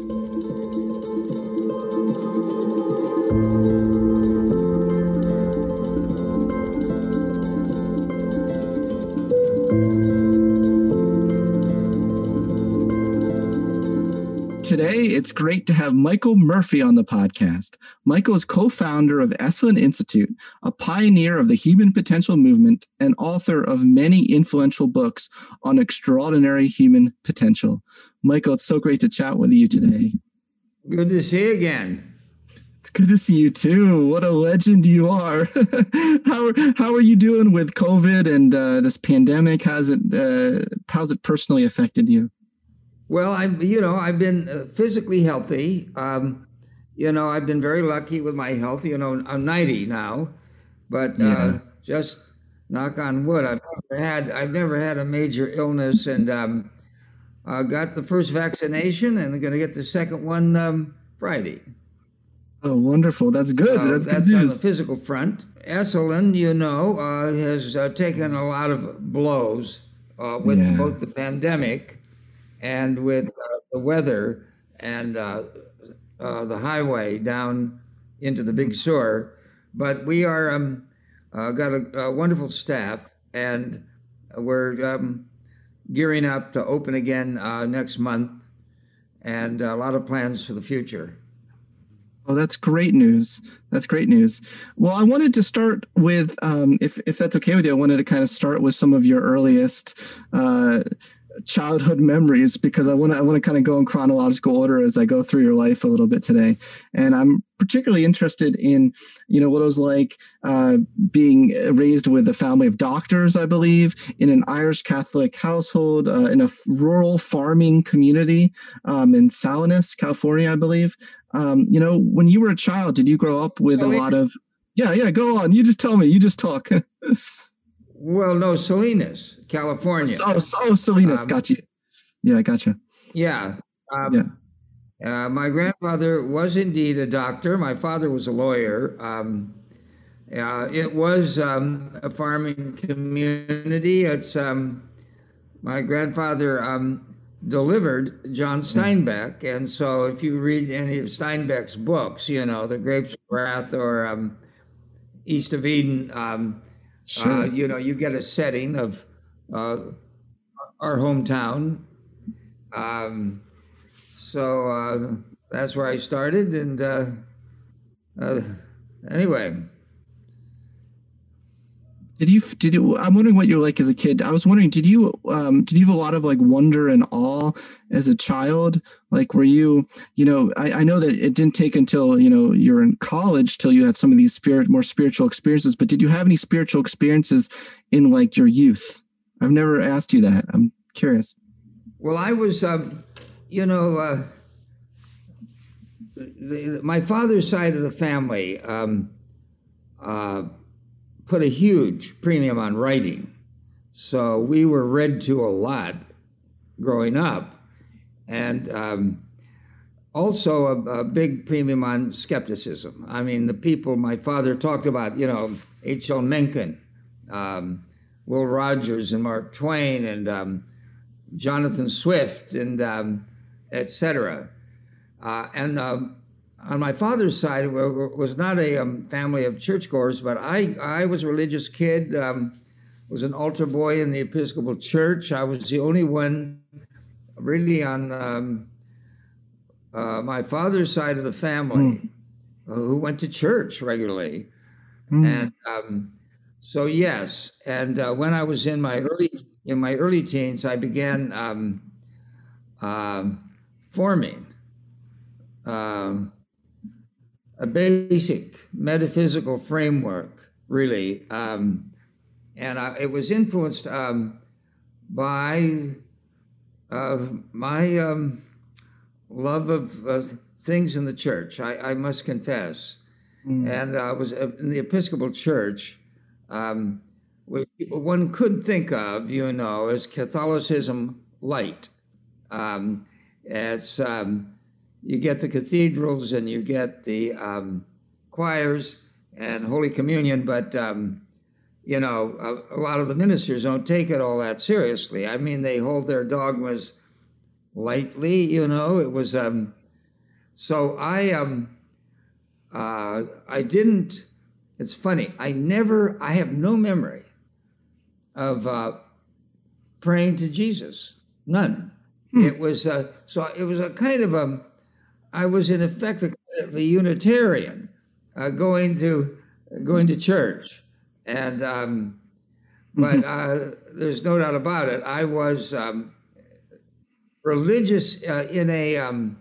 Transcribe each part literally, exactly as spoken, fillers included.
Today, it's great to have Michael Murphy on the podcast. Michael is co-founder of Esalen Institute, a pioneer of the human potential movement, and author of many influential books on extraordinary human potential. Michael, it's so great to chat with you today. Good to see you again. It's good to see you too. What a legend you are. how, are how are you doing with COVID and uh, this pandemic? How's it, uh, how's it personally affected you? Well, I'm, you know, I've been uh, physically healthy. Um, you know, I've been very lucky with my health. You know, I'm ninety now, but uh, yeah. just knock on wood, I've never had, I've never had a major illness, and um, I got the first vaccination, and I'm going to get the second one um, Friday. Oh, wonderful! That's good. Uh, that's that's good on news. the physical front. Esalen, you know, uh, has uh, taken a lot of blows uh, with yeah. both the pandemic and with uh, the weather and uh, uh, the highway down into the Big Sur. But we are um, uh, got a, a wonderful staff, and we're um, gearing up to open again uh, next month, and a lot of plans for the future. Oh, that's great news. That's great news. Well, I wanted to start with, um, if if that's okay with you, I wanted to kind of start with some of your earliest uh childhood memories, because I want to I want to kind of go in chronological order as I go through your life a little bit today. And I'm particularly interested in, you know, what it was like uh, being raised with a family of doctors, I believe, in an Irish Catholic household, uh, in a rural farming community um, in Salinas, California, I believe. Um, you know, when you were a child, did you grow up with a lot of, yeah, yeah, go on. You just tell me, you just talk. Well, no, Salinas, California. Oh, oh Salinas, um, got you. Yeah, I got you. Yeah. Um, yeah. Uh, my grandfather was indeed a doctor. My father was a lawyer. Um, uh, it was um, a farming community. It's um, my grandfather um, delivered John Steinbeck, and so if you read any of Steinbeck's books, you know, The Grapes of Wrath or um, East of Eden. Um, Sure. Uh, you know, you get a setting of uh, our hometown. Um, so uh, that's where I started. And uh, uh, anyway. Did you, did you, I'm wondering what you were like as a kid. I was wondering, did you, um, did you have a lot of like wonder and awe as a child? Like, were you, you know, I, I know that it didn't take until, you know, you're in college till you had some of these spirit, more spiritual experiences, but did you have any spiritual experiences in like your youth? I've never asked you that. I'm curious. Well, I was, um, you know, uh, the, my father's side of the family, um, uh, put a huge premium on writing. So we were read to a lot growing up. And um, also a, a big premium on skepticism. I mean, the people my father talked about, you know, H L Mencken, um, Will Rogers and Mark Twain and um, Jonathan Swift and um, et cetera. Uh, and um, on my father's side, it was not a um, family of churchgoers, but I, I was a religious kid, um, was an altar boy in the Episcopal Church. I was the only one really on um, uh, my father's side of the family mm. who went to church regularly. Mm. And um, so, yes, and uh, when I was in my early in my early teens, I began um, uh, forming uh, a basic metaphysical framework, really. Um, and I, it was influenced um, by uh, my um, love of uh, things in the church, I, I must confess. Mm. And I was in the Episcopal Church, um, which one could think of, you know, as Catholicism light. Um, it's... Um, You get the cathedrals and you get the um, choirs and Holy Communion, but, um, you know, a, a lot of the ministers don't take it all that seriously. I mean, they hold their dogmas lightly, you know. It was um, So I um uh, I didn't. It's funny. I never. I have no memory of uh, praying to Jesus. None. Hmm. It was uh, so. It was a kind of a. I was in effect a, a Unitarian, uh, going to going to church, and um, but uh, there's no doubt about it. I was um, religious uh, in a um,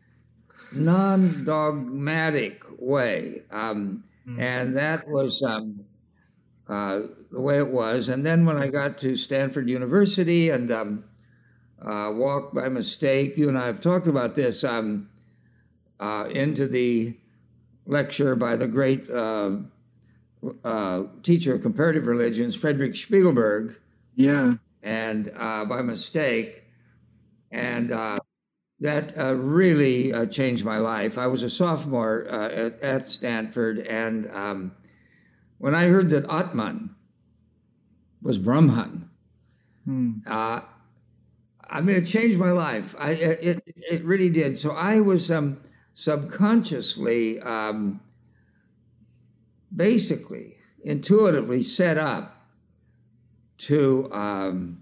non-dogmatic way, um, mm. and that was um, uh, the way it was. And then when I got to Stanford University and um, uh, walked by mistake, you and I have talked about this, um, uh, into the lecture by the great uh, uh, teacher of comparative religions, Frederick Spiegelberg. Yeah. And uh, by mistake, and uh, that uh, really uh, changed my life. I was a sophomore uh, at, at Stanford, and um, when I heard that Atman was Brahman, hmm. uh, I mean, it changed my life. I, it, it really did. So I was um, subconsciously, um, basically, intuitively set up to um,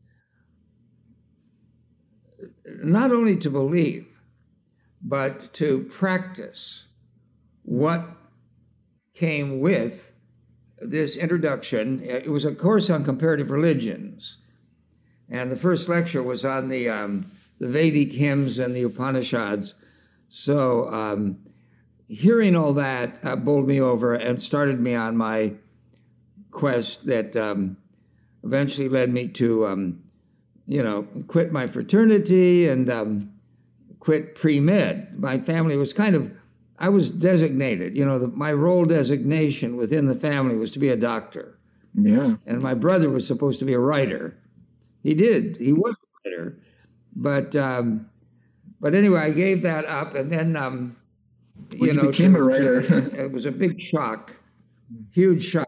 not only to believe, but to practice what came with this introduction. It was a course on comparative religions, and the first lecture was on the um, the Vedic hymns and the Upanishads. So um, hearing all that uh, bowled me over and started me on my quest that um, eventually led me to um, you know, quit my fraternity and um, quit pre-med. My family was kind of, I was designated, you know, the, my role designation within the family was to be a doctor. Yeah. And my brother was supposed to be a writer. He did. He was a writer. But um, but anyway, I gave that up, and then, um, well, you know. You became to, a writer. to, it was a big shock, huge shock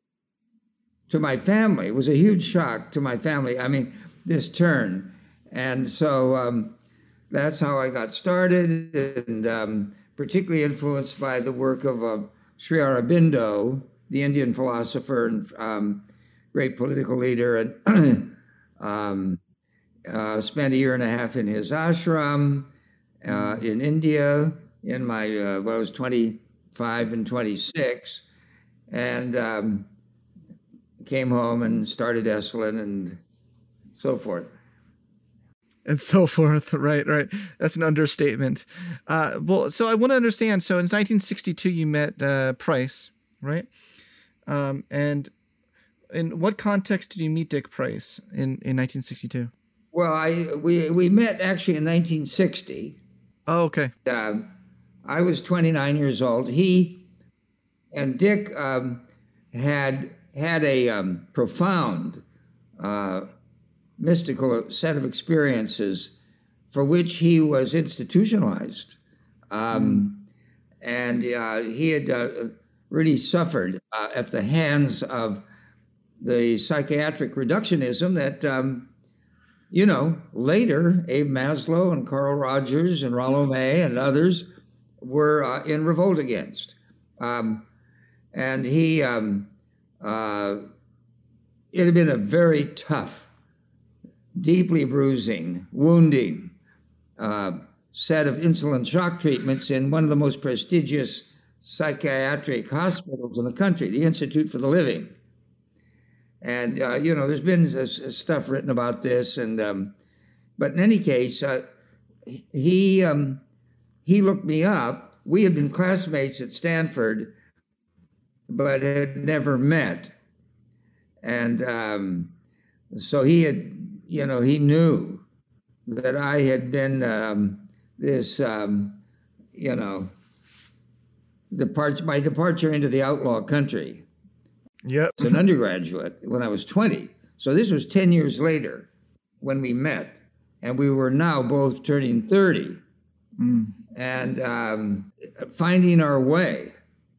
to my family. It was a huge shock to my family. I mean, this turn. And so um, that's how I got started, and um, particularly influenced by the work of uh, Sri Aurobindo, the Indian philosopher and um, great political leader, and um, uh, spent a year and a half in his ashram uh, in India in my, uh, well, I was twenty-five and twenty-six, and um, came home and started Esalen and so forth. And so forth. Right, right. That's an understatement. Uh, well, so I want to understand. So in nineteen sixty-two, you met uh, Price, right? Um, and in what context did you meet Dick Price in, in nineteen sixty-two? Well, I we we met actually in nineteen sixty. Oh, okay. Uh, I was twenty-nine years old. He and Dick um, had had a um, profound uh, mystical set of experiences for which he was institutionalized. Um, mm. And uh, he had uh, really suffered uh, at the hands of the psychiatric reductionism that, um, you know, later Abe Maslow and Carl Rogers and Rollo May and others were uh, in revolt against. Um, and he, um, uh, it had been a very tough, deeply bruising, wounding uh, set of insulin shock treatments in one of the most prestigious psychiatric hospitals in the country, the Institute for the Living. And, uh, you know, there's been uh, stuff written about this. And um, but in any case, uh, he, um, he looked me up. We had been classmates at Stanford, but had never met. And um, so he had, you know, he knew that I had been um, this, um, you know, depart- my departure into the outlaw country. Yep. As an undergraduate when I was twenty. So this was ten years later when we met, and we were now both turning thirty mm. and um, finding our way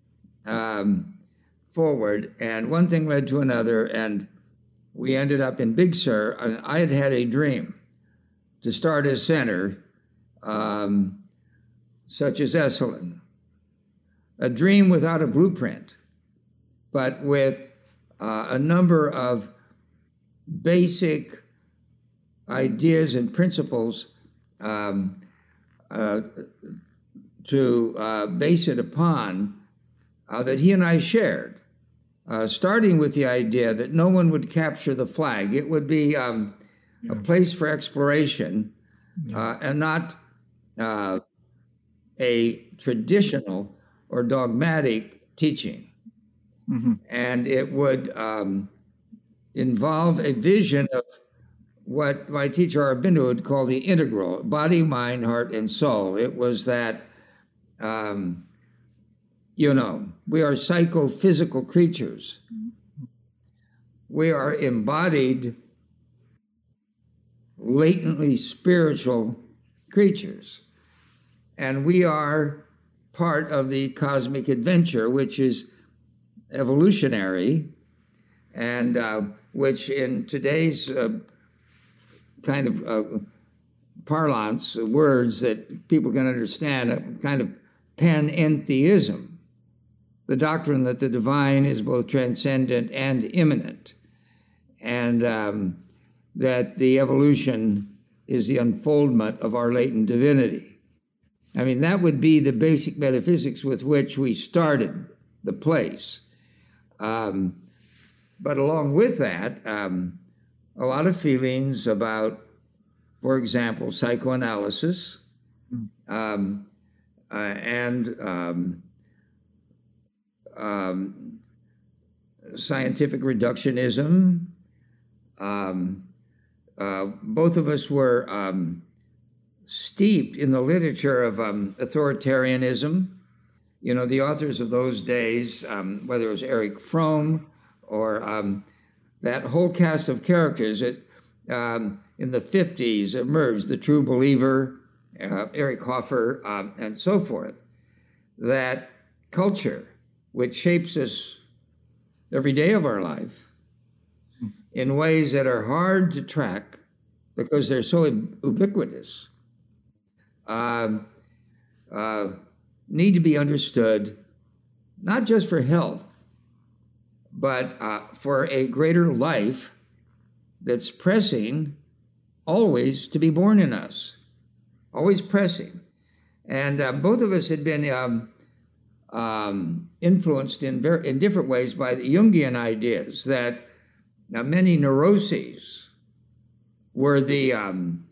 um, forward. And one thing led to another, and we ended up in Big Sur. And I had had a dream to start a center um, such as Esalen. A dream without a blueprint, but with uh, a number of basic ideas and principles um, uh, to uh, base it upon uh, that he and I shared, uh, starting with the idea that no one would capture the flag. It would be um, yeah. a place for exploration yeah. uh, and not uh, a traditional or dogmatic teaching. Mm-hmm. And it would um, involve a vision of what my teacher Aurobindo would call the integral, body, mind, heart, and soul. It was that, um, you know, we are psychophysical creatures. We are embodied, latently spiritual creatures. And we are part of the cosmic adventure, which is evolutionary, and uh, which in today's uh, kind of uh, parlance, uh, words that people can understand, a kind of panentheism, the doctrine that the divine is both transcendent and immanent, and um, that the evolution is the unfoldment of our latent divinity. I mean, that would be the basic metaphysics with which we started the place. Um, but along with that, um, a lot of feelings about, for example, psychoanalysis um, uh, and um, um, scientific reductionism. Um, uh, both of us were um, steeped in the literature of um, authoritarianism. You know, the authors of those days, um, whether it was Erich Fromm or um, that whole cast of characters that um, in the fifties emerged, The True Believer, uh, Eric Hoffer, um, and so forth, that culture, which shapes us every day of our life in ways that are hard to track because they're so ubiquitous, um, uh, need to be understood, not just for health, but uh, for a greater life that's pressing always to be born in us, always pressing. And uh, both of us had been um, um, influenced in, ver- in different ways by the Jungian ideas that uh, many neuroses were the, um,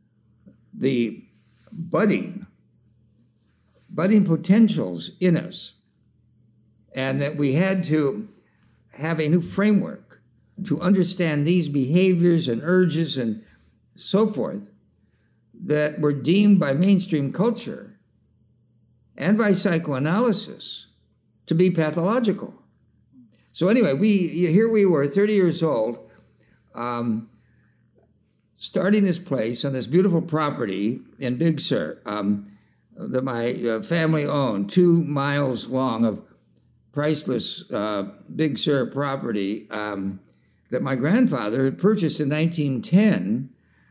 the budding budding potentials in us, and that we had to have a new framework to understand these behaviors and urges and so forth that were deemed by mainstream culture and by psychoanalysis to be pathological. So anyway, we here we were, thirty years old, um, starting this place on this beautiful property in Big Sur, um, that my uh, family owned, two miles long of priceless uh, Big Sur property um, that my grandfather had purchased in nineteen ten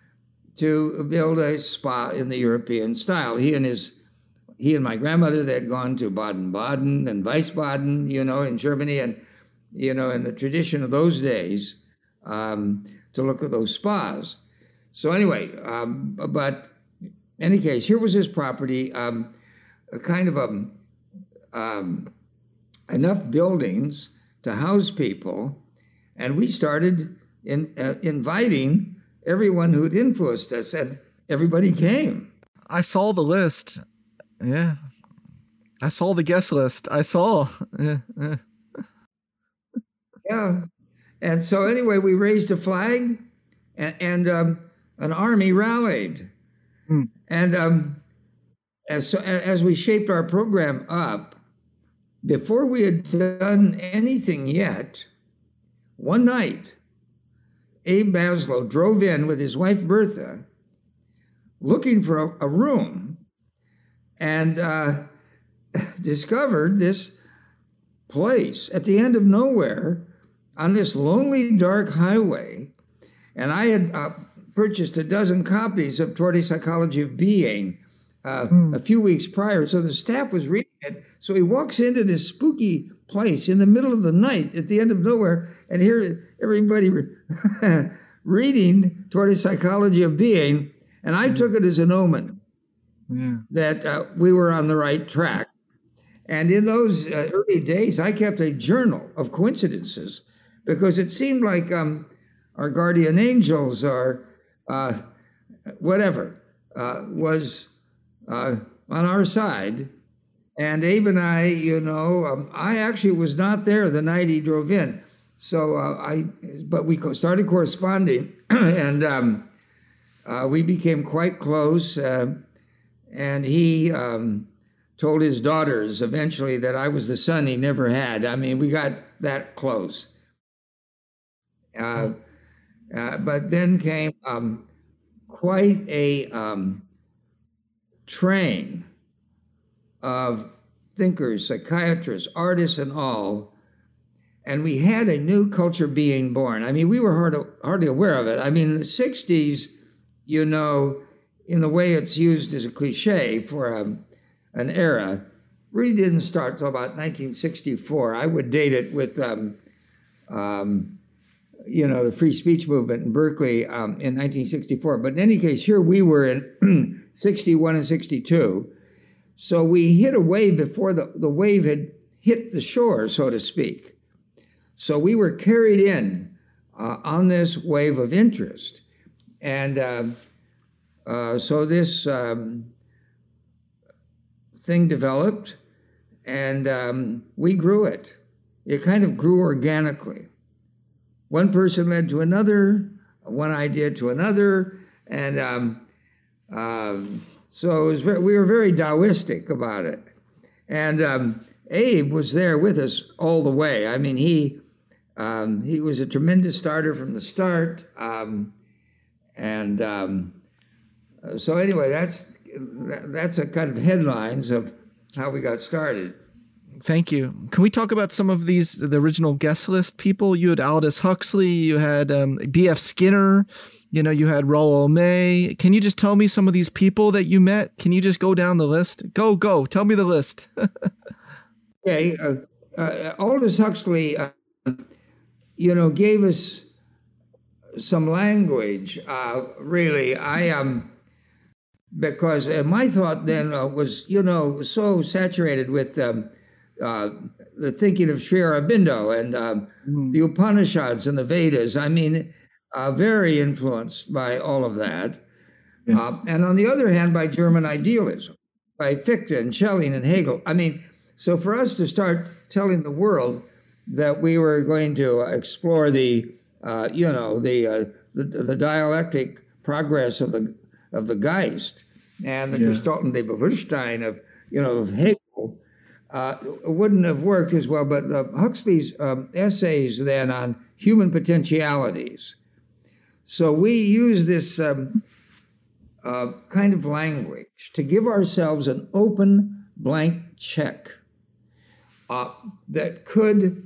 to build a spa in the European style. He and his, he and my grandmother, they had gone to Baden-Baden and Wiesbaden, you know, in Germany, and, you know, in the tradition of those days, um, to look at those spas. So anyway, um, but in any case, here was his property, um, a kind of a, um, enough buildings to house people, and we started in, uh, inviting everyone who'd influenced us, and everybody came. I saw the list. Yeah. I saw the guest list. I saw. Yeah. Yeah. Yeah. And so anyway, we raised a flag, and, and um, an army rallied. Hmm. And um, as, so, as we shaped our program up, before we had done anything yet, one night, Abe Maslow drove in with his wife, Bertha, looking for a, a room, and uh, discovered this place at the end of nowhere on this lonely, dark highway. And I had uh, purchased a dozen copies of Toward a Psychology of Being uh, Mm. a few weeks prior. So the staff was reading it. So he walks into this spooky place in the middle of the night at the end of nowhere, and here everybody re- reading Toward Psychology of Being, and I took it as an omen Yeah. that uh, we were on the right track. And in those uh, early days, I kept a journal of coincidences because it seemed like um, our guardian angels or uh, whatever uh, was uh, on our side. And Abe and I, you know, um, I actually was not there the night he drove in. So uh, I, but we started corresponding, and um, uh, we became quite close. Uh, and he um, told his daughters eventually that I was the son he never had. I mean, we got that close. Uh, uh, but then came um, quite a um, train of thinkers, psychiatrists, artists, and all. And we had a new culture being born. I mean, we were hard, hardly aware of it. I mean, in the sixties, you know, in the way it's used as a cliche for um, an era, really didn't start till about nineteen sixty-four. I would date it with, um, um, you know, the free speech movement in Berkeley um, in nineteen sixty-four. But in any case, here we were in sixty-one and sixty-two. So we hit a wave before the, the wave had hit the shore, so to speak. So we were carried in uh, on this wave of interest. And uh, uh, so this um, thing developed, and um, we grew it. It kind of grew organically. One person led to another, one idea to another, and um, um, so it was very, we were very Taoistic about it. And um, Abe was there with us all the way. I mean, he um, he was a tremendous starter from the start. Um, and um, so anyway, that's that's a kind of headlines of how we got started. Thank you. Can we talk about some of these, the original guest list people? You had Aldous Huxley, you had um, B F Skinner, you know, you had Rollo May. Can you just tell me some of these people that you met? Can you just go down the list? Go, go. Tell me the list. Okay. Uh, uh, Aldous Huxley, uh, you know, gave us some language, uh, really. I um, because uh, my thought then uh, was, you know, so saturated with um, uh, the thinking of Sri Aurobindo and um, mm. the Upanishads and the Vedas. I mean, uh, very influenced by all of that. Yes. Uh, and on the other hand, by German idealism, by Fichte and Schelling and Hegel. I mean, so for us to start telling the world that we were going to explore the, uh, you know, the, uh, the the dialectic progress of the of the Geist and the yeah. Gestalten des Bewusstsein of, you know, of Hegel, uh, wouldn't have worked as well. But uh, Huxley's um, essays then on human potentialities. So we use this um, uh, kind of language to give ourselves an open blank check uh, that could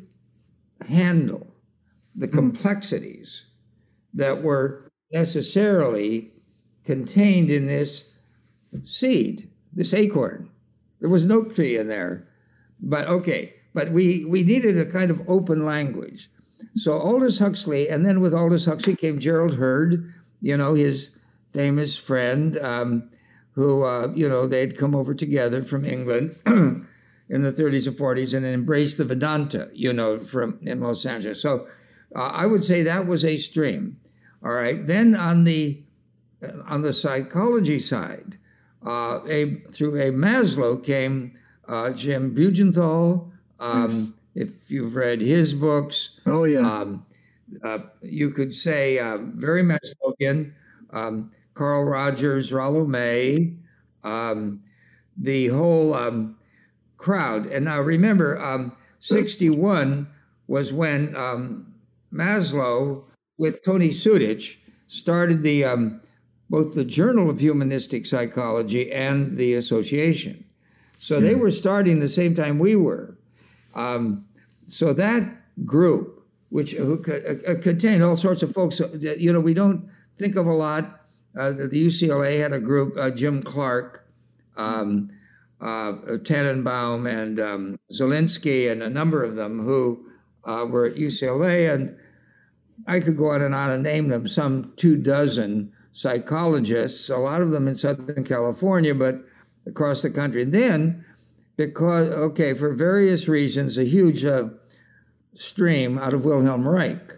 handle the complexities that were necessarily contained in this seed, this acorn. There was no tree in there, but okay. But we, we needed a kind of open language. So Aldous Huxley, and then with Aldous Huxley came Gerald Heard, you know, his famous friend, um, who, uh, you know, they'd come over together from England in the thirties and forties and embraced the Vedanta, you know, from in Los Angeles. So uh, I would say that was a stream. All right. Then on the on the psychology side, uh, a through a Maslow came uh, Jim Bugenthal. Um, yes. If you've read his books, oh yeah, um, uh, you could say uh, very Maslowian. Um, Carl Rogers, Rollo May, um, the whole um, crowd. And now remember, um, sixty-one was when um, Maslow, with Tony Sudich, started the um, both the Journal of Humanistic Psychology and the Association. So they were starting the same time we were. Um, so that group, which who uh, contained all sorts of folks, you know, we don't think of a lot. Uh, the U C L A had a group, uh, Jim Clark, um, uh, Tannenbaum and um, Zelensky and a number of them who uh, were at U C L A. And I could go on and on and name them, some two dozen psychologists, a lot of them in Southern California, but across the country. And then, because, okay, for various reasons, a huge uh, stream out of Wilhelm Reich.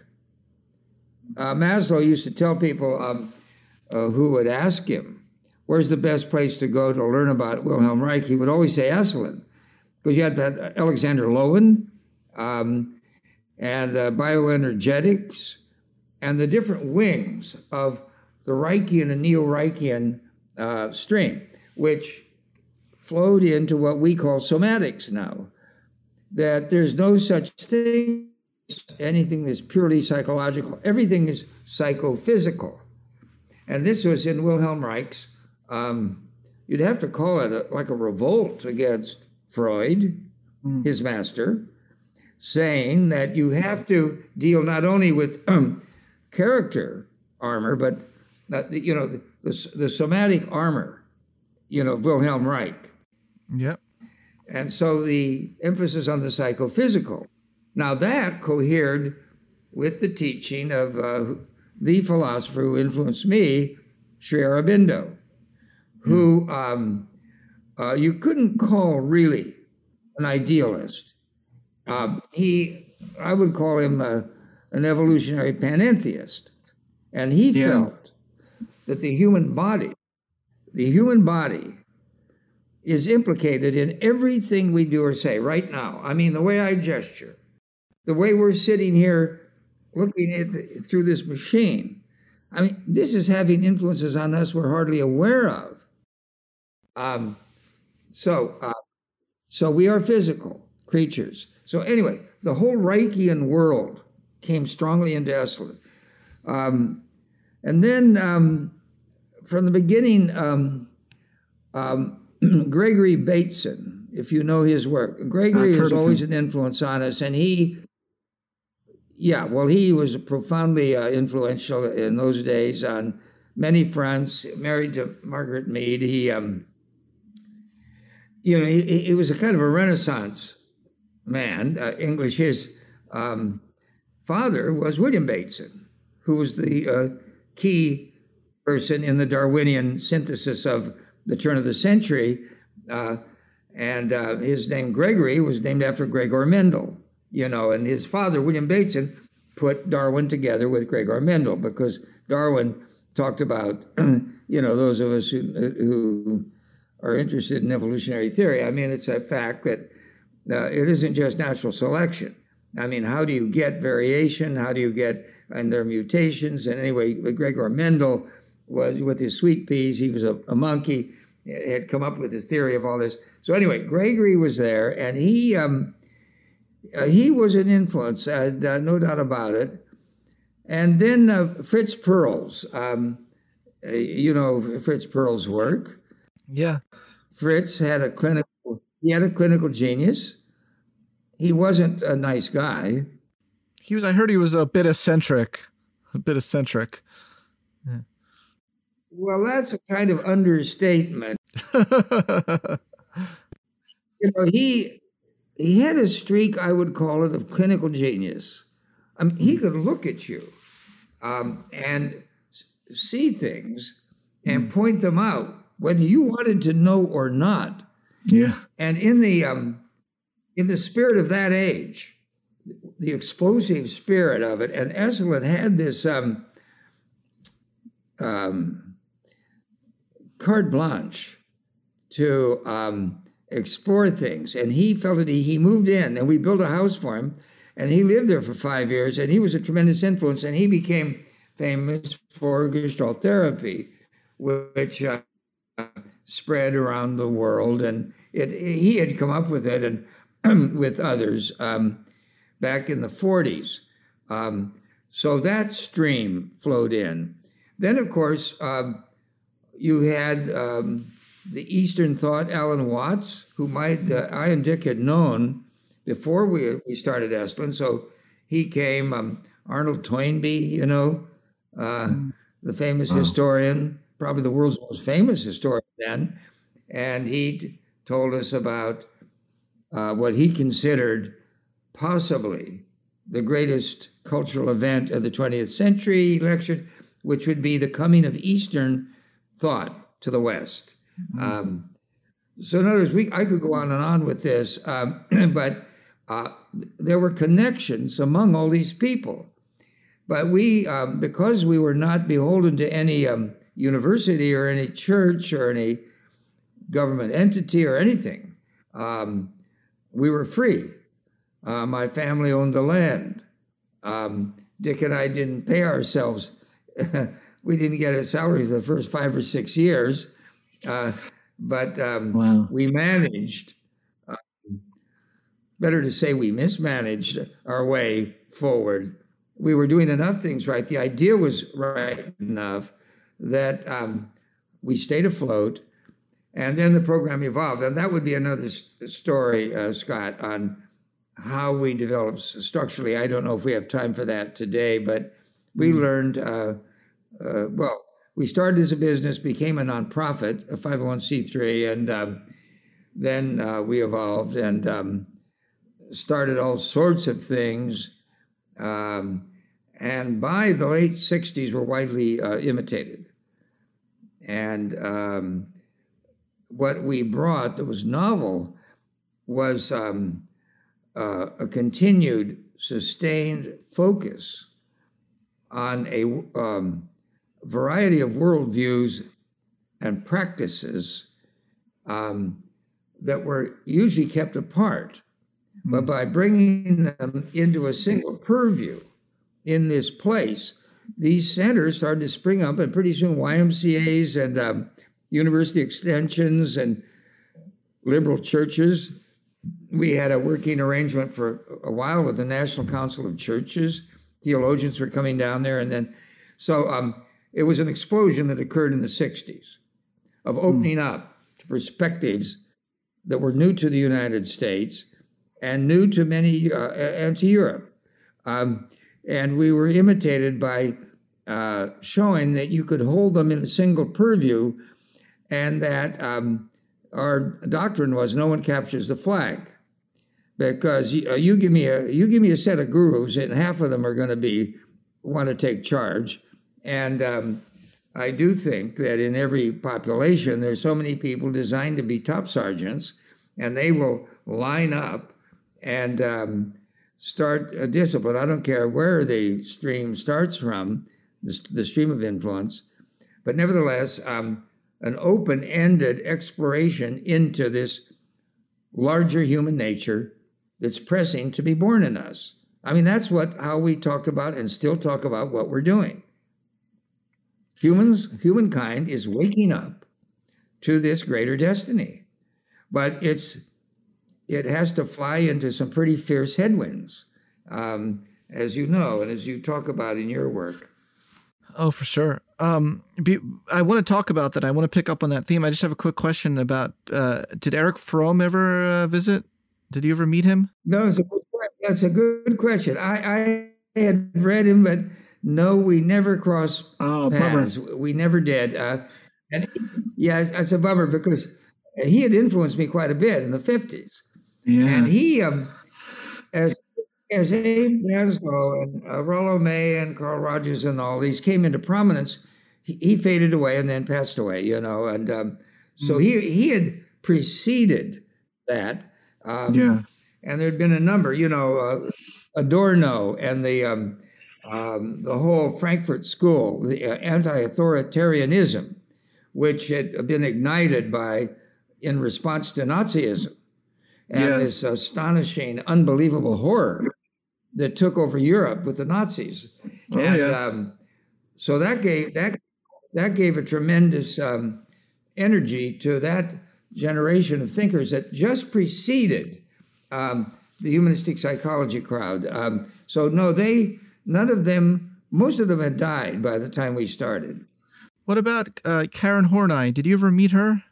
Uh, Maslow used to tell people um, uh, who would ask him, where's the best place to go to learn about Wilhelm Reich? He would always say Esalen, because you had that Alexander Lowen um, and uh, bioenergetics and the different wings of the Reichian and Neo-Reichian uh, stream, which flowed into what we call somatics now, that there's no such thing as anything that's purely psychological. Everything is psychophysical. And this was in Wilhelm Reich's, um, you'd have to call it a, like a revolt against Freud, mm. his master, saying that you have to deal not only with um, character armor, but, uh, you know, the, the, the somatic armor, you know, Wilhelm Reich. Yep. And so the emphasis on the psychophysical. Now that cohered with the teaching of uh, the philosopher who influenced me, Sri Aurobindo, who um, uh, you couldn't call really an idealist. Um, he, I would call him a, an evolutionary panentheist. And he yeah. felt that the human body, the human body is implicated in everything we do or say right now. I mean, the way I gesture, the way we're sitting here looking at the, through this machine. I mean, this is having influences on us we're hardly aware of. Um, so, uh, so we are physical creatures. So anyway, the whole Reichian world came strongly into Esalen. Um, and then um, from the beginning, um, um, Gregory Bateson, if you know his work, Gregory is always an influence on us. And he, yeah, well, he was profoundly uh, influential in those days on many fronts, married to Margaret Mead. He, um, you know, he, he was a kind of a Renaissance man, uh, English. His um, father was William Bateson, who was the uh, key person in the Darwinian synthesis of the turn of the century. Uh, and uh, his name, Gregory, was named after Gregor Mendel, you know, and his father, William Bateson, put Darwin together with Gregor Mendel because Darwin talked about, you know, those of us who, who are interested in evolutionary theory. I mean, it's a fact that uh, it isn't just natural selection. I mean, how do you get variation? How do you get, and there are mutations? And anyway, Gregor Mendel was, with his sweet peas, he was a, a monkey, had come up with his theory of all this. So anyway, Gregory was there, and he um, uh, he was an influence, uh, no doubt about it. And then uh, Fritz Perls, um, uh, you know Fritz Perls' work. Yeah. Fritz had a clinical, he had a clinical genius. He wasn't a nice guy. He was, I heard he was a bit eccentric, a bit eccentric. Yeah. Well, that's a kind of understatement. You know, he he had a streak, I would call it, of clinical genius. I mean, he could look at you um, and see things and mm. point them out, whether you wanted to know or not. Yeah. And in the um, in the spirit of that age, the explosive spirit of it, and Esalen had this um, um, carte blanche to um, explore things. And he felt that he, he moved in, and we built a house for him, and he lived there for five years, and he was a tremendous influence, and he became famous for Gestalt therapy, which uh, spread around the world, and it, he had come up with it and with others um, back in the forties. Um, so that stream flowed in. Then, of course, um, you had um, the Eastern thought, Alan Watts, who might uh, I and Dick had known before we we started Esalen. So he came, um, Arnold Toynbee, you know, uh, the famous wow. historian, probably the world's most famous historian then. and he told us about uh, what he considered possibly the greatest cultural event of the twentieth century, lectured, which would be the coming of Eastern thought to the West. Mm-hmm. Um, so in other words, we, I could go on and on with this, um, but uh, there were connections among all these people. But we, um, because we were not beholden to any um, university or any church or any government entity or anything, um, we were free. Uh, my family owned the land. Um, Dick and I didn't pay ourselves. We didn't get a salary for the first five or six years, uh, but um, wow. we managed, uh, better to say we mismanaged our way forward. We were doing enough things right. The idea was right enough that um, we stayed afloat, and then the program evolved. And that would be another st- story, uh, Scott, on how we developed structurally. I don't know if we have time for that today, but we mm-hmm. learned, uh, uh, well, we started as a business, became a nonprofit, a five oh one c three, and um, then uh, we evolved and um, started all sorts of things. Um, and by the late sixties, were widely uh, imitated. And um, what we brought that was novel was um, uh, a continued, sustained focus on a um, variety of worldviews and practices um, that were usually kept apart. But by bringing them into a single purview in this place, these centers started to spring up, and pretty soon Y M C As and um, university extensions and liberal churches. We had a working arrangement for a while with the National Council of Churches. Theologians were coming down there, and then, so um, it was an explosion that occurred in the sixties of opening mm. up to perspectives that were new to the United States and new to many, uh, and to Europe. Um, and we were imitated by uh, showing that you could hold them in a single purview, and that um, our doctrine was no one captures the flag. Because you, uh, you give me a you give me a set of gurus, and half of them are going to be want to take charge. And um, I do think that in every population, there's so many people designed to be top sergeants, and they will line up and um, start a discipline. I don't care where the stream starts from, the, the stream of influence, but nevertheless, um, an open-ended exploration into this larger human nature that's pressing to be born in us. I mean, that's what how we talked about and still talk about what we're doing. Humans, humankind is waking up to this greater destiny, but it's it has to fly into some pretty fierce headwinds, um, as you know, and as you talk about in your work. Oh, for sure. Um, be, I want to talk about that. I want to pick up on that theme. I just have a quick question about, uh, did Erich Fromm ever uh, visit? Did you ever meet him? No, it's a good, that's a good question. I, I had read him, but no, we never crossed oh, paths. Bummer. We never did. Uh, and yeah, it's, it's a bummer because he had influenced me quite a bit in the fifties. Yeah. And he, um, as as Abe Maslow and uh, Rollo May and Carl Rogers and all these came into prominence, he, he faded away and then passed away, you know. And um, so mm. he he had preceded that. Um, yeah. And there'd been a number, you know, uh, Adorno and the um, um, the whole Frankfurt School, the uh, anti-authoritarianism, which had been ignited by in response to Nazism. And yes. this astonishing, unbelievable horror that took over Europe with the Nazis. Oh, and yeah. um, so that gave that that gave a tremendous um, energy to that generation of thinkers that just preceded um, the humanistic psychology crowd. Um, so no, they none of them, most of them had died by the time we started. What about uh, Karen Horney? Did you ever meet her?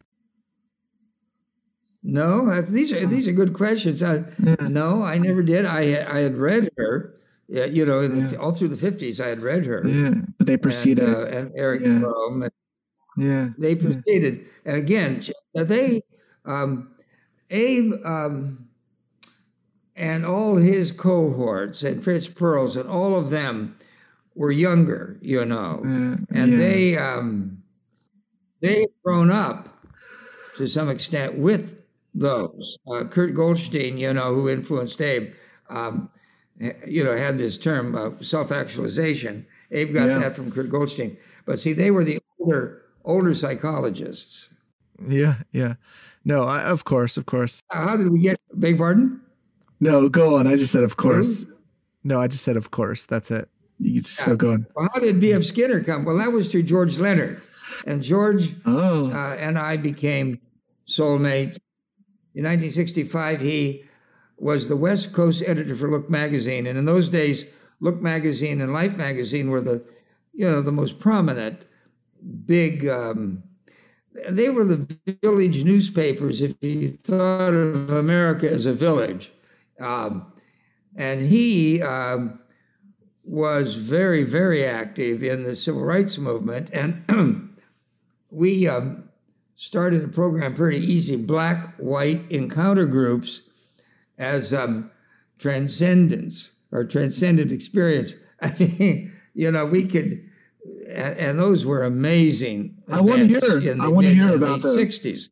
No, these are these are good questions. I, yeah. No, I never did. I I had read her, you know, in the, yeah. all through the fifties. I had read her. Yeah, but they preceded. And, uh, and Erich yeah. Fromm. Yeah, they preceded. Yeah. And again, they, um, Abe um, and all his cohorts and Fritz Perls and all of them were younger, you know, Uh, and yeah. they um, they had grown up to some extent with those. Uh, Kurt Goldstein, you know, who influenced Abe, um, you know, had this term uh, self-actualization. Abe got Yeah. that from Kurt Goldstein. But see, they were the older older psychologists. Yeah, yeah. No, I, of course, of course. How did we get? Beg pardon? No, go on. I just said, of course. No, I just said, of course. That's it. You just so go on. Well, how did B F Skinner come? Well, that was through George Leonard. And George Oh, uh, and I became soulmates. In nineteen sixty-five, he was the West Coast editor for Look magazine. And in those days, Look magazine and Life magazine were the, you know, the most prominent big, um, they were the village newspapers if you thought of America as a village. Um, and he um, was very, very active in the civil rights movement. And we um, started a program pretty easy, black-white encounter groups as um, transcendence or transcendent experience. I mean, you know, we could, and, and those were amazing. I want to hear. I want to hear about those. sixties.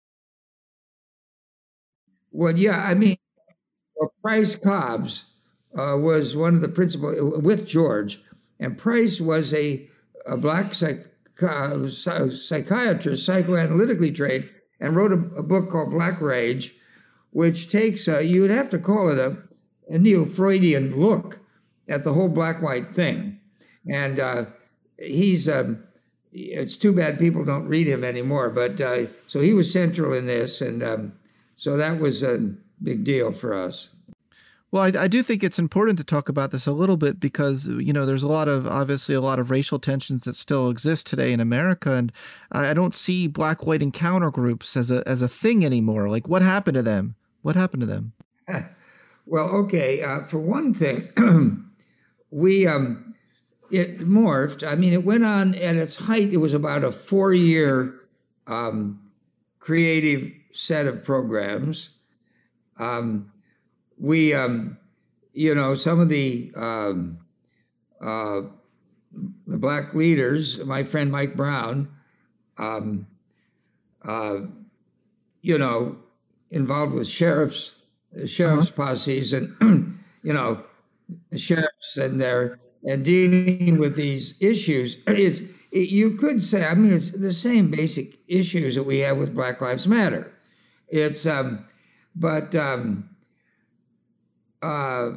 Well, yeah, I mean, well, Price Cobbs uh, was one of the principal with George, and Price was a, a black psych, uh, psychiatrist, psychoanalytically trained, and wrote a, a book called Black Rage, which takes, uh, you would have to call it a, a neo-Freudian look at the whole black-white thing. And uh, he's, um, it's too bad people don't read him anymore, but uh, so he was central in this, and um, so that was a big deal for us. Well, I, I do think it's important to talk about this a little bit because, you know, there's a lot of, obviously a lot of racial tensions that still exist today in America. And I don't see black-white encounter groups as a, as a thing anymore. Like, what happened to them? What happened to them? Well, okay. Uh, for one thing, we, um, it morphed. I mean, it went on at its height. It was about a four-year um, creative set of programs. Um, we, um, you know, some of the um, uh, the black leaders, my friend Mike Brown, um, uh, you know, involved with sheriffs, sheriff's uh-huh. posses, and you know, sheriffs and their and dealing with these issues. It's, it, you could say, I mean, it's the same basic issues that we have with Black Lives Matter. It's, um, but um, uh,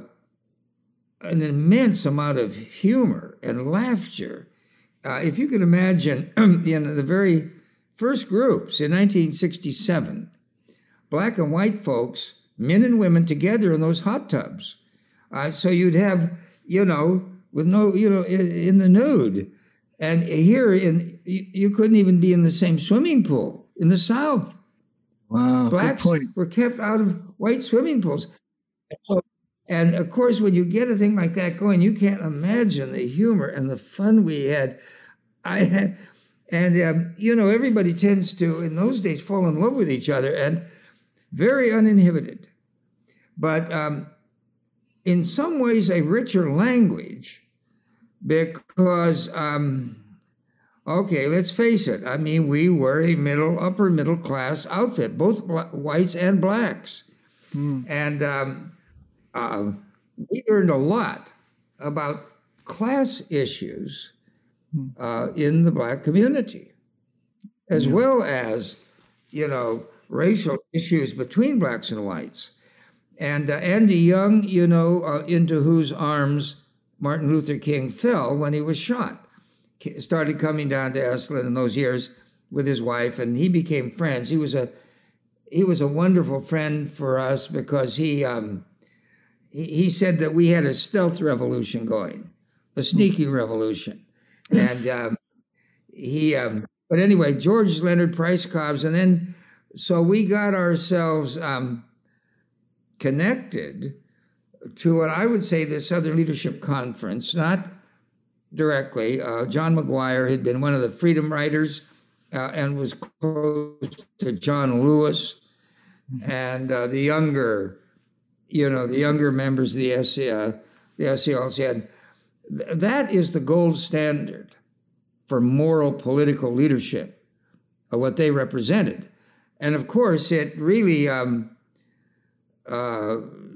an immense amount of humor and laughter. Uh, if you can imagine, in the very first groups in nineteen sixty-seven, black and white folks, men and women together in those hot tubs. Uh, so you'd have, you know, with no, you know, in, in the nude. And here, in you, you couldn't even be in the same swimming pool in the South. Wow, blacks good point. were kept out of white swimming pools. So, and of course, when you get a thing like that going, you can't imagine the humor and the fun we had. I had, and um, you know, everybody tends to, in those days, fall in love with each other and very uninhibited. But um, in some ways, a richer language because, um, okay, let's face it. I mean, we were a middle, upper middle class outfit, both bla- whites and blacks. Mm. And um, uh, we learned a lot about class issues uh, in the black community, as yeah. well as, you know, racial issues between blacks and whites. And uh, Andy Young, you know, uh, into whose arms Martin Luther King fell when he was shot, started coming down to Esalen in those years with his wife, and he became friends. He was a he was a wonderful friend for us because he um, he, he said that we had a stealth revolution going, a sneaking revolution, and um, he. Um, but anyway, George Leonard, Price Cobbs, and then so we got ourselves um, connected to what I would say the Southern Leadership Conference, not directly. Uh, John McGuire had been one of the freedom riders uh, and was close to John Lewis and uh, the younger, you know, the younger members of the S C L, the S C L C. And th- that is the gold standard for moral political leadership, uh, what they represented. And of course, it really, um, uh,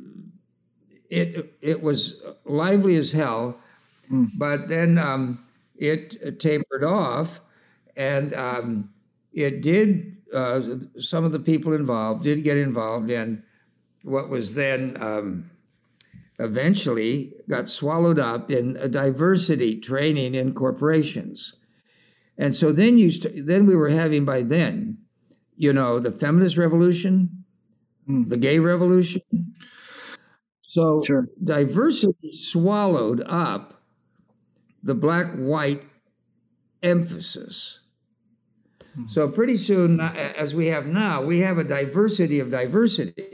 it it was lively as hell, mm. but then um, it, it tapered off, and um, it did. Uh, some of the people involved did get involved in what was then um, eventually got swallowed up in a diversity training in corporations. And so then you st- then we were having by then, you know, the feminist revolution, mm. the gay revolution. So sure. Diversity swallowed up the black-white emphasis. Mm. So pretty soon, as we have now, we have a diversity of diversity.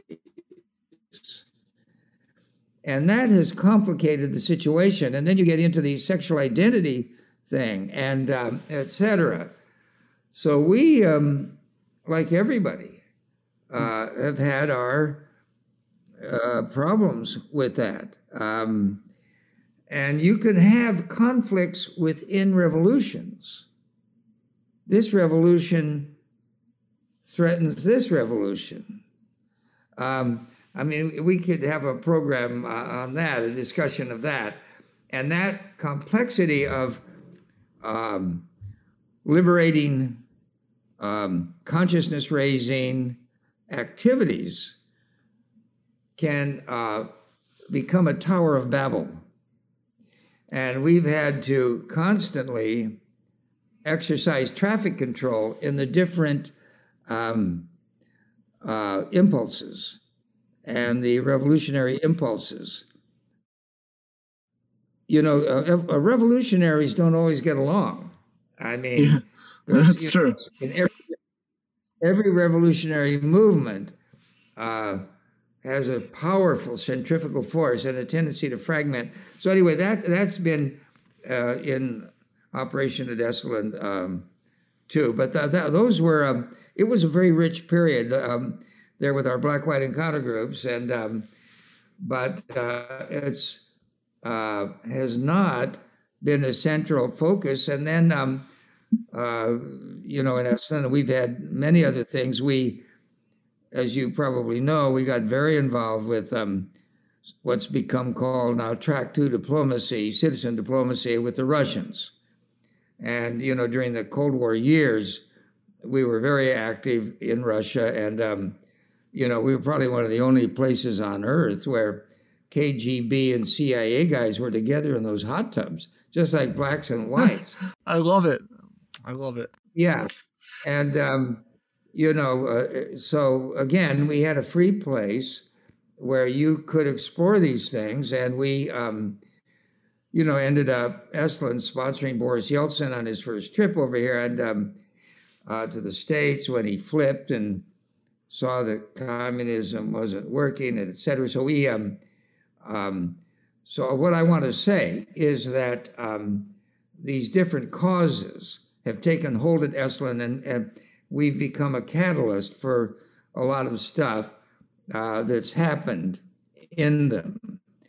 And that has complicated the situation. And then you get into the sexual identity thing, and um, et cetera. So we, um, like everybody, uh, have had our uh, problems with that. Um, and you can have conflicts within revolutions. This revolution threatens this revolution. Um, I mean, we could have a program uh, on that, a discussion of that. And that complexity of Um, liberating, um, consciousness-raising activities can uh, become a Tower of Babel. And we've had to constantly exercise traffic control in the different um, uh, impulses and the revolutionary impulses. You know, uh, uh, revolutionaries don't always get along. I mean, yeah, that's you true. know, in every, every revolutionary movement uh, has a powerful centrifugal force and a tendency to fragment. So anyway, that that's been uh, in operation at Esalen um, too. But th- th- those were um, it was a very rich period um, there with our black-white encounter groups, and um, but uh, it's. Uh, has not been a central focus. And then, um, uh, you know, in Esalen, we've had many other things. We, as you probably know, we got very involved with um, what's become called now track two diplomacy, citizen diplomacy with the Russians. And, you know, during the Cold War years, we were very active in Russia. And, um, you know, we were probably one of the only places on earth where K G B and C I A guys were together in those hot tubs, just like blacks and whites. I love it. I love it. Yeah. And, um, you know, uh, so again, we had a free place where you could explore these things. And we, um, you know, ended up Esalen sponsoring Boris Yeltsin on his first trip over here and um, uh, to the States when he flipped and saw that communism wasn't working, and et cetera. So we, um, Um, so what I want to say is that um, these different causes have taken hold at Esalen, and, and we've become a catalyst for a lot of stuff uh, that's happened in them.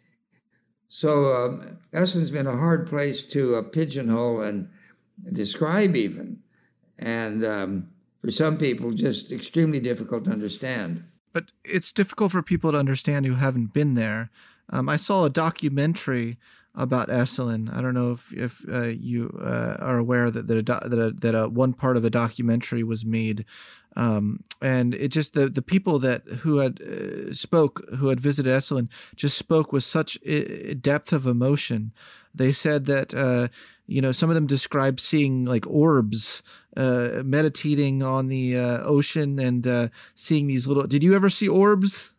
So um, Esalen's been a hard place to uh, pigeonhole and describe even, and um, for some people, just extremely difficult to understand. But it's difficult for people to understand who haven't been there. Um, I saw a documentary about Esalen. I don't know if if uh, you uh, are aware that that a, that, a, that a one part of a documentary was made, um, and it just the the people that who had uh, spoke who had visited Esalen just spoke with such depth of emotion. They said that uh, you know some of them described seeing like orbs, uh, meditating on the uh, ocean and uh, seeing these little. Did you ever see orbs?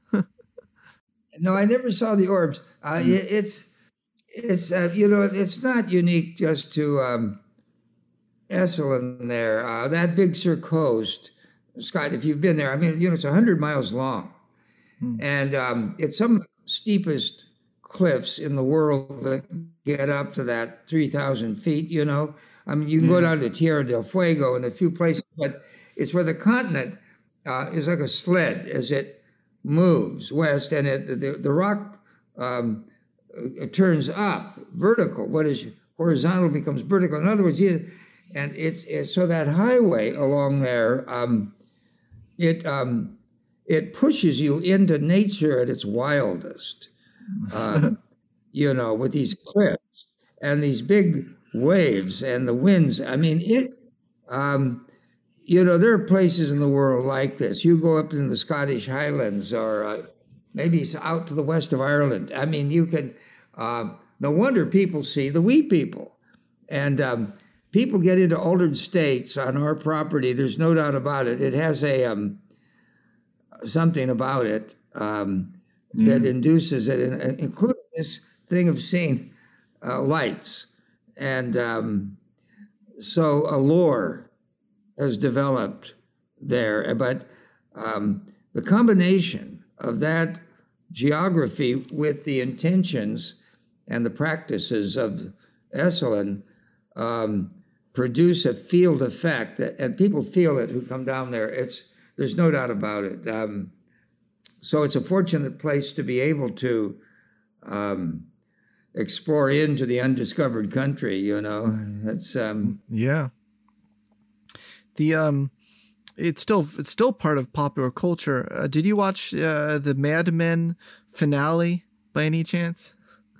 No, I never saw the orbs. Uh, mm. it, it's, it's uh, you know, it's not unique just to um, Esalen there. Uh, that Big Sur coast, Scott, if you've been there, I mean, you know, it's one hundred miles long. Mm. And um, it's some of the steepest cliffs in the world that get up to that three thousand feet, you know. I mean, you can go down to Tierra del Fuego and a few places, but it's where the continent uh, is like a sled as it moves west, and it, the, the rock um, it turns up vertical. What is horizontal becomes vertical. In other words, you, and it's, it's so that highway along there, um, it um, it pushes you into nature at its wildest. Um, you know, with these cliffs and these big waves and the winds. I mean, it. Um, you know, there are places in the world like this. You go up in the Scottish Highlands, or uh, maybe out to the west of Ireland. I mean, you can. Uh, no wonder people see the wee people, and um, people get into altered states on our property. There's no doubt about it. It has a um, something about it. Um, Yeah. that induces it, including this thing of seeing uh, lights. And um, so a lore has developed there. But um, the combination of that geography with the intentions and the practices of Esalen um, produce a field effect, that, and people feel it who come down there. It's there's no doubt about it. Um, So it's a fortunate place to be able to um, explore into the undiscovered country. You know, that's um, yeah. The um, it's still it's still part of popular culture. Uh, did you watch uh, the Mad Men finale by any chance?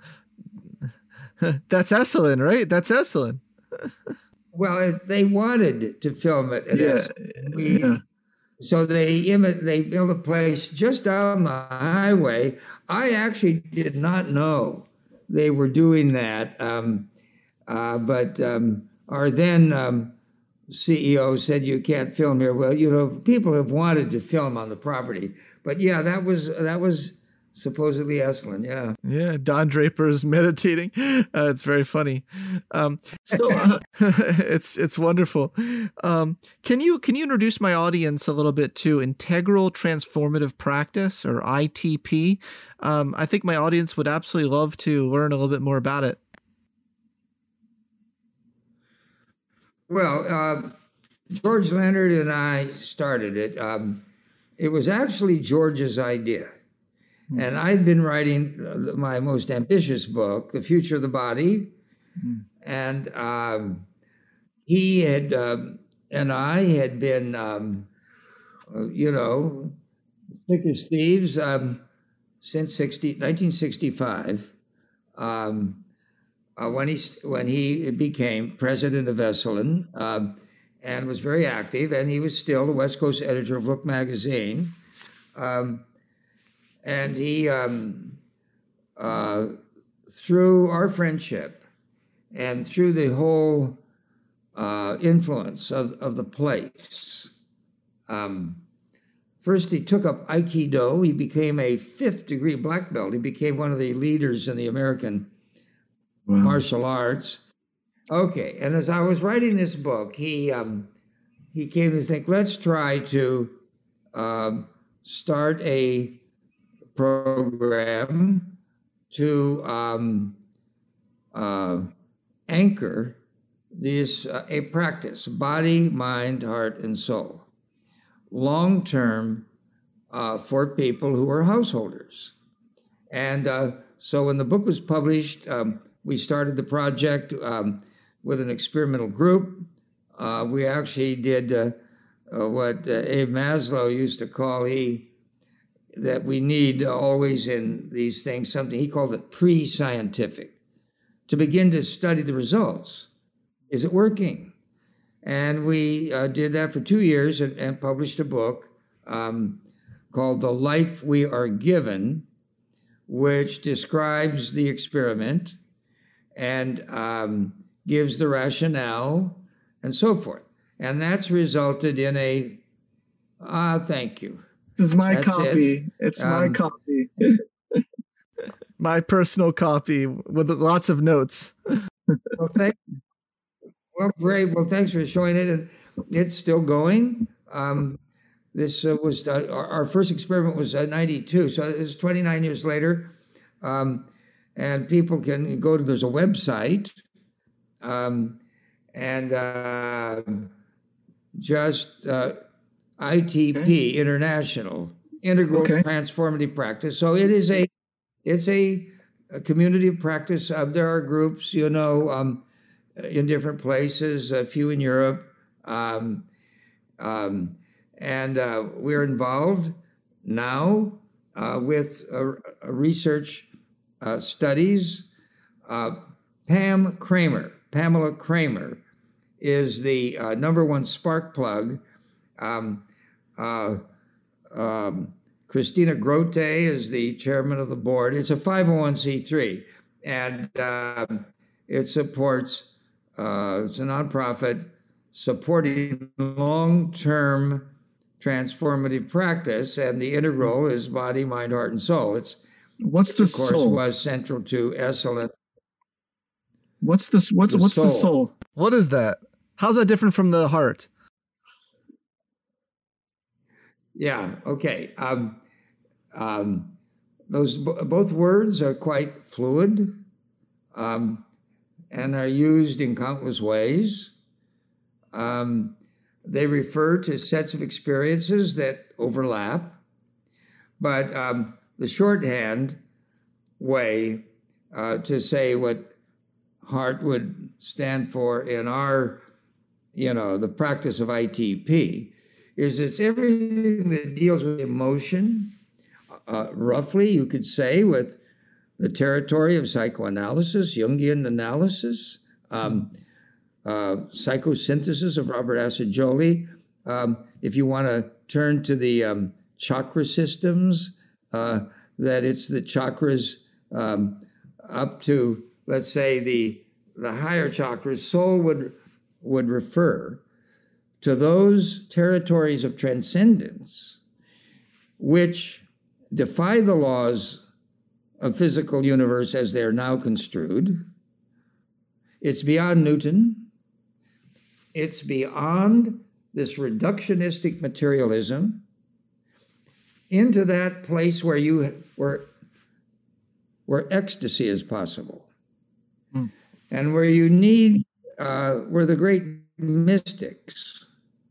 That's Esalen, right? That's Esalen. Well, they wanted to film it. At Yeah, Esalen. We, yeah. So they they built a place just down the highway. I actually did not know they were doing that, um, uh, but um, our then um, C E O said you can't film here. Well, you know, people have wanted to film on the property, but yeah, that was that was supposedly Esalen. Yeah. Yeah, Don Draper's meditating. Uh, it's very funny. Um, So, uh, it's it's wonderful. Um, can you can you introduce my audience a little bit to Integral Transformative Practice, or I T P? Um, I think my audience would absolutely love to learn a little bit more about it. Well, uh, George Leonard and I started it. Um, it was actually George's idea. And I'd been writing my most ambitious book, The Future of the Body. Mm. And um, he had, um, and I had been, um, uh, you know, thick as thieves um, since nineteen sixty-five, um, uh, when, he, when he became president of Esalen, um, and was very active. And he was still the West Coast editor of Look magazine. Um, And he, um, uh, through our friendship and through the whole uh, influence of, of the place, um, first he took up Aikido. He became a fifth degree black belt. He became one of the leaders in the American wow. martial arts. Okay, and as I was writing this book, he um, he came to think, let's try to uh, start a program to um, uh, anchor this uh, a practice, body, mind, heart, and soul, long term uh, for people who are householders. And uh, so when the book was published, um, we started the project um, with an experimental group. Uh, we actually did uh, uh, what uh, Abe Maslow used to call he. that we need always in these things, something he called it pre-scientific, to begin to study the results. Is it working? And we uh, did that for two years and, and published a book um, called The Life We Are Given, which describes the experiment and um, gives the rationale and so forth. And that's resulted in a, ah, thank you. This is my That's copy. It. It's um, my copy. My personal copy with lots of notes. Well, thank well, great. Well, thanks for showing it. And it's still going. Um, this uh, was uh, our, our first experiment was uh, ninety-two, so this is twenty-nine years later. Um, and people can go to, there's a website, um, and uh, just uh, I T P, okay. International, Integral okay. Transformative Practice. So it is a, it's a, a community of practice. Uh, there are groups, you know, um, in different places, a few in Europe, um, um, and uh, we're involved now uh, with uh, research uh, studies. Uh, Pam Kramer, Pamela Kramer, is the uh, number one spark plug. Um, uh, um, Christina Grote is the chairman of the board. It's a five oh one c three, and uh, it supports, uh, it's a nonprofit supporting long-term transformative practice, and the integral is body, mind, heart, and soul. It's what's the of course soul? Was central to Esalen. What's this? What's the what's soul. the soul? What is that? How's that different from the heart? Yeah. Okay. Um, um, those both words are quite fluid, um, and are used in countless ways. Um, they refer to sets of experiences that overlap, but um, the shorthand way uh, to say what heart would stand for in our, you know, the practice of I T P is it's everything that deals with emotion, uh, roughly you could say, with the territory of psychoanalysis, Jungian analysis, um, uh, psychosynthesis of Robert Assagioli. Um, if you want to turn to the um, chakra systems, uh, that it's the chakras um, up to, let's say, the the higher chakras. Soul would would refer to those territories of transcendence which defy the laws of physical universe as they're now construed. It's beyond Newton. It's beyond this reductionistic materialism into that place where you where where ecstasy is possible, mm. and where you need uh, where the great mystics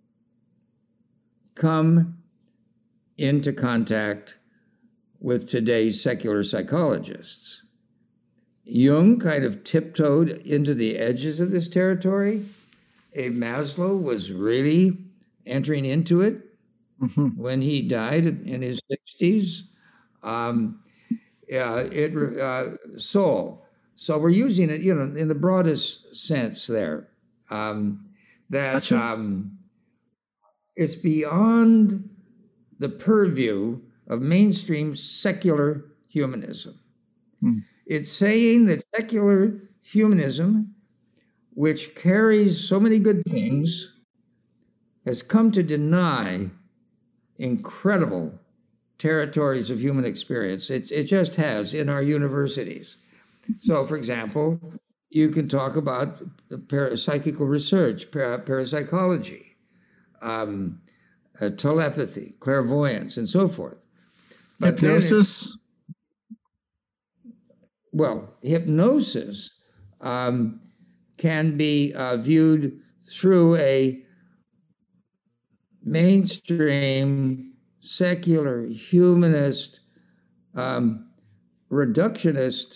come into contact with today's secular psychologists. Jung kind of tiptoed into the edges of this territory. Abe Maslow was really entering into it mm-hmm. when he died in his sixties. Um, uh, it uh, soul. So we're using it, you know, in the broadest sense there. Um, that gotcha. um, it's beyond the purview of mainstream secular humanism. Hmm. It's saying that secular humanism, which carries so many good things, has come to deny incredible territories of human experience. It, it just has in our universities. So, for example, you can talk about parapsychical research, para, parapsychology, um, uh, telepathy, clairvoyance, and so forth. But hypnosis? Well, hypnosis um, can be uh, viewed through a mainstream, secular, humanist, um, reductionist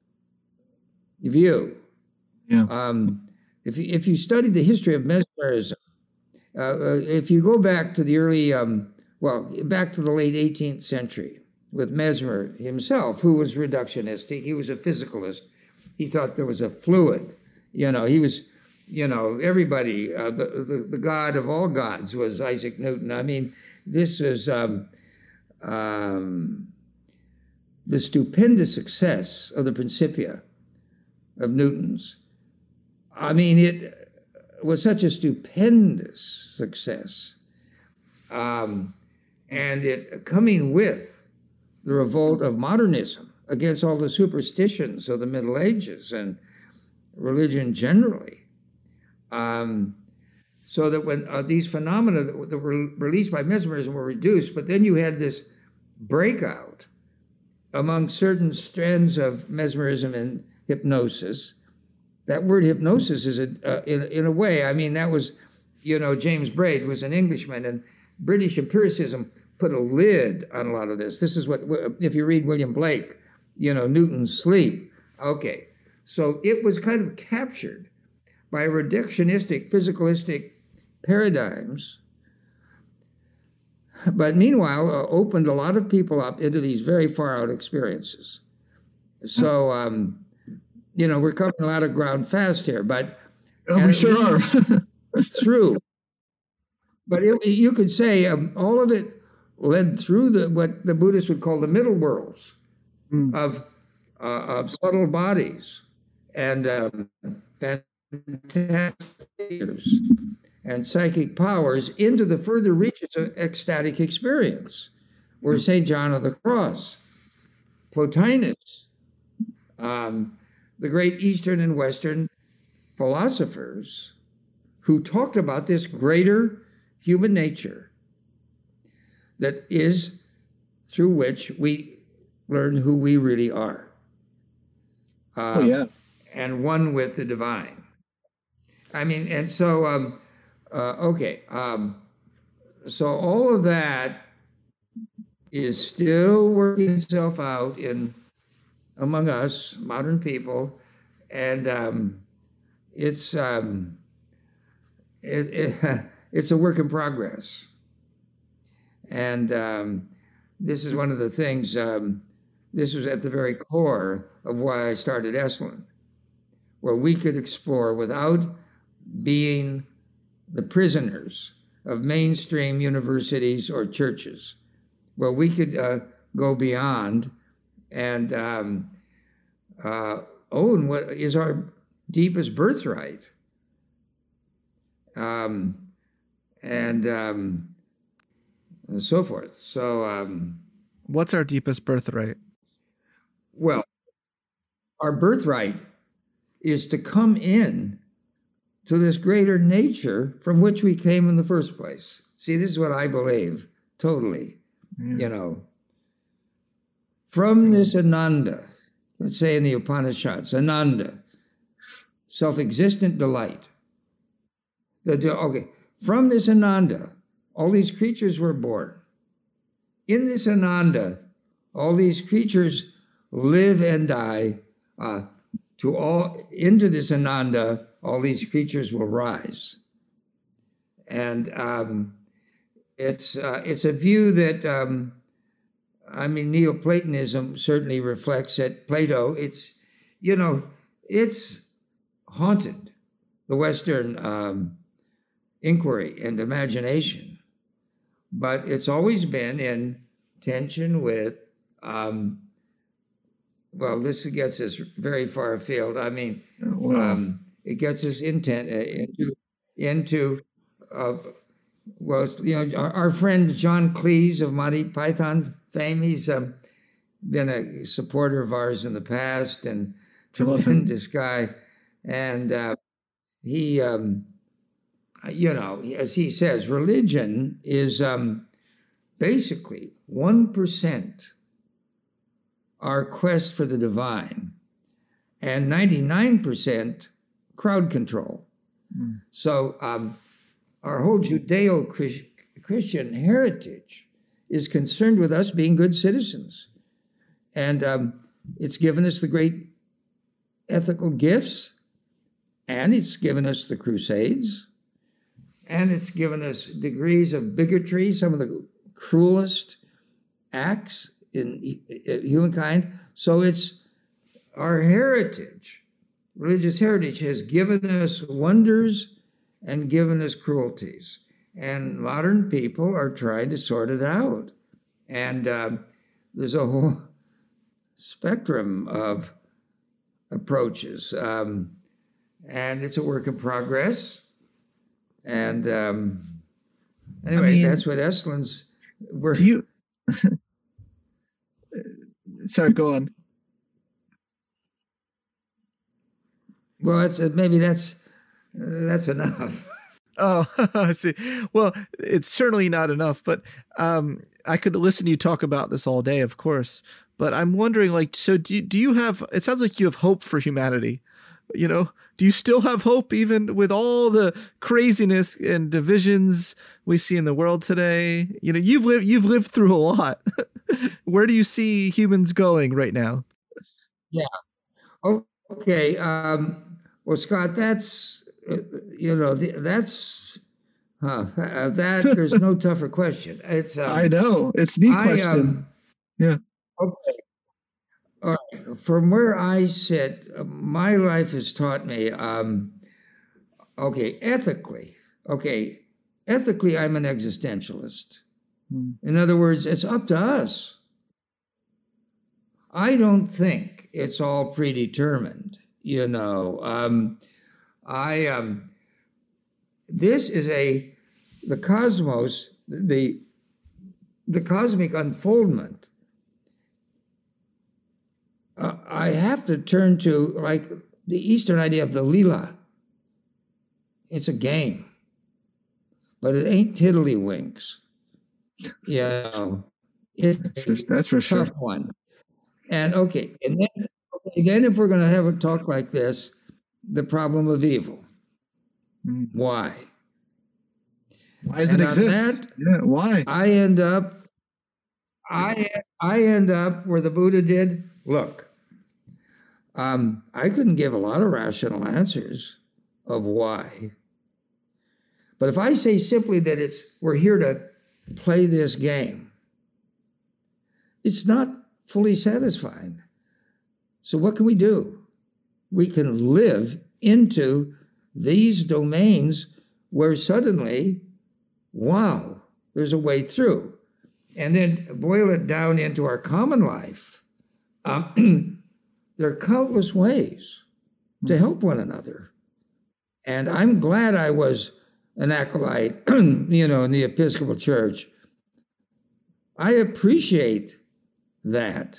view. Yeah. Um, if, you, if you study the history of mesmerism, uh, uh, if you go back to the early, um, well, back to the late eighteenth century with Mesmer himself, who was reductionistic, he was a physicalist. He thought there was a fluid. You know, he was, you know, everybody, uh, the, the, the god of all gods was Isaac Newton. I mean, this is um, um, the stupendous success of the Principia of Newton's. I mean, it was such a stupendous success. Um, and it coming with the revolt of modernism against all the superstitions of the Middle Ages and religion generally. Um, so that when uh, these phenomena that, that were released by mesmerism were reduced, but then you had this breakout among certain strands of mesmerism and hypnosis, that word hypnosis is, a, uh, in, in a way, I mean, that was, you know, James Braid was an Englishman, and British empiricism put a lid on a lot of this. This is what, if you read William Blake, you know, Newton's sleep. Okay, so it was kind of captured by reductionistic, physicalistic paradigms, but meanwhile uh, opened a lot of people up into these very far out experiences. So, um, you know, we're covering a lot of ground fast here, but oh, we sure are. through. But it, you could say um, all of it led through the what the Buddhists would call the middle worlds mm. of uh, of subtle bodies and um, fantastic figures and psychic powers into the further reaches of ecstatic experience, where Saint John of the Cross, Plotinus, um, the great Eastern and Western philosophers who talked about this greater human nature that is through which we learn who we really are. Uh, oh, yeah. And one with the divine. I mean, and so, um, uh, okay. Um, so all of that is still working itself out in among us, modern people, and um, it's um, it, it, it's a work in progress. And um, this is one of the things, um, this was at the very core of why I started Esalen, where we could explore without being the prisoners of mainstream universities or churches, where we could uh, go beyond and um, uh, own what is our deepest birthright. Um, and, um, and so forth. So, um, what's our deepest birthright? Well, our birthright is to come in to this greater nature from which we came in the first place. See, this is what I believe, totally, yeah. You know. From this Ananda, let's say in the Upanishads, Ananda, self-existent delight. The, okay, from this Ananda, all these creatures were born. In this Ananda, all these creatures live and die. Uh, to all into this Ananda, all these creatures will rise. And um, it's uh, it's a view that um, I mean, Neoplatonism certainly reflects it. Plato, it's you know, it's haunted the Western um, inquiry and imagination. But it's always been in tension with, um, well, this gets us very far afield. I mean, wow. um, it gets us intent, uh, into, into uh, well, it's, you know, our, our friend John Cleese of Monty Python fame, he's um, been a supporter of ours in the past and tremendous guy. And uh, he, um, you know, as he says, religion is um, basically one percent our quest for the divine and ninety-nine percent crowd control. Mm. So um, our whole Judeo-Christian heritage is concerned with us being good citizens. And um, it's given us the great ethical gifts, and it's given us the Crusades, and it's given us degrees of bigotry, some of the cruelest acts in humankind. So it's our heritage, religious heritage, has given us wonders and given us cruelties. And modern people are trying to sort it out. And uh, there's a whole spectrum of approaches. Um, and it's a work in progress. And um, anyway, I mean, that's what Esalen's work. Do you? Sorry, go on. Well, that's maybe that's uh, that's enough. Oh, I see. Well, it's certainly not enough, but um, I could listen to you talk about this all day, of course. But I'm wondering, like, so do, do you have, it sounds like you have hope for humanity. You know, do you still have hope even with all the craziness and divisions we see in the world today? You know, you've lived, you've lived through a lot. Where do you see humans going right now? Yeah. Okay. Um, well, Scott, that's, uh, you know, that's, huh, uh, that there's no tougher question. It's, um, I know it's the I, question. Um, yeah. Okay. All right. From where I sit, uh, my life has taught me, um, okay, ethically, okay, ethically, I'm an existentialist. Hmm. In other words, it's up to us. I don't think it's all predetermined, you know. Um, I, um, this is a, the cosmos, the, the cosmic unfoldment. Uh, I have to turn to, like, the Eastern idea of the Leela. It's a game, but it ain't tiddlywinks. You know, it's that's for, that's for a tough sure. one. And okay, and then, okay, then if we're going to have a talk like this, the problem of evil. Mm. Why? Why does and it exist? That, yeah, why? I end up, I I end up where the Buddha did. Look, um, I couldn't give a lot of rational answers of why. But if I say simply that it's we're here to play this game, it's not fully satisfying. So what can we do? We can live into these domains where suddenly, wow, there's a way through. And then boil it down into our common life. Um, there are countless ways to help one another. And I'm glad I was an acolyte, you know, in the Episcopal Church. I appreciate that.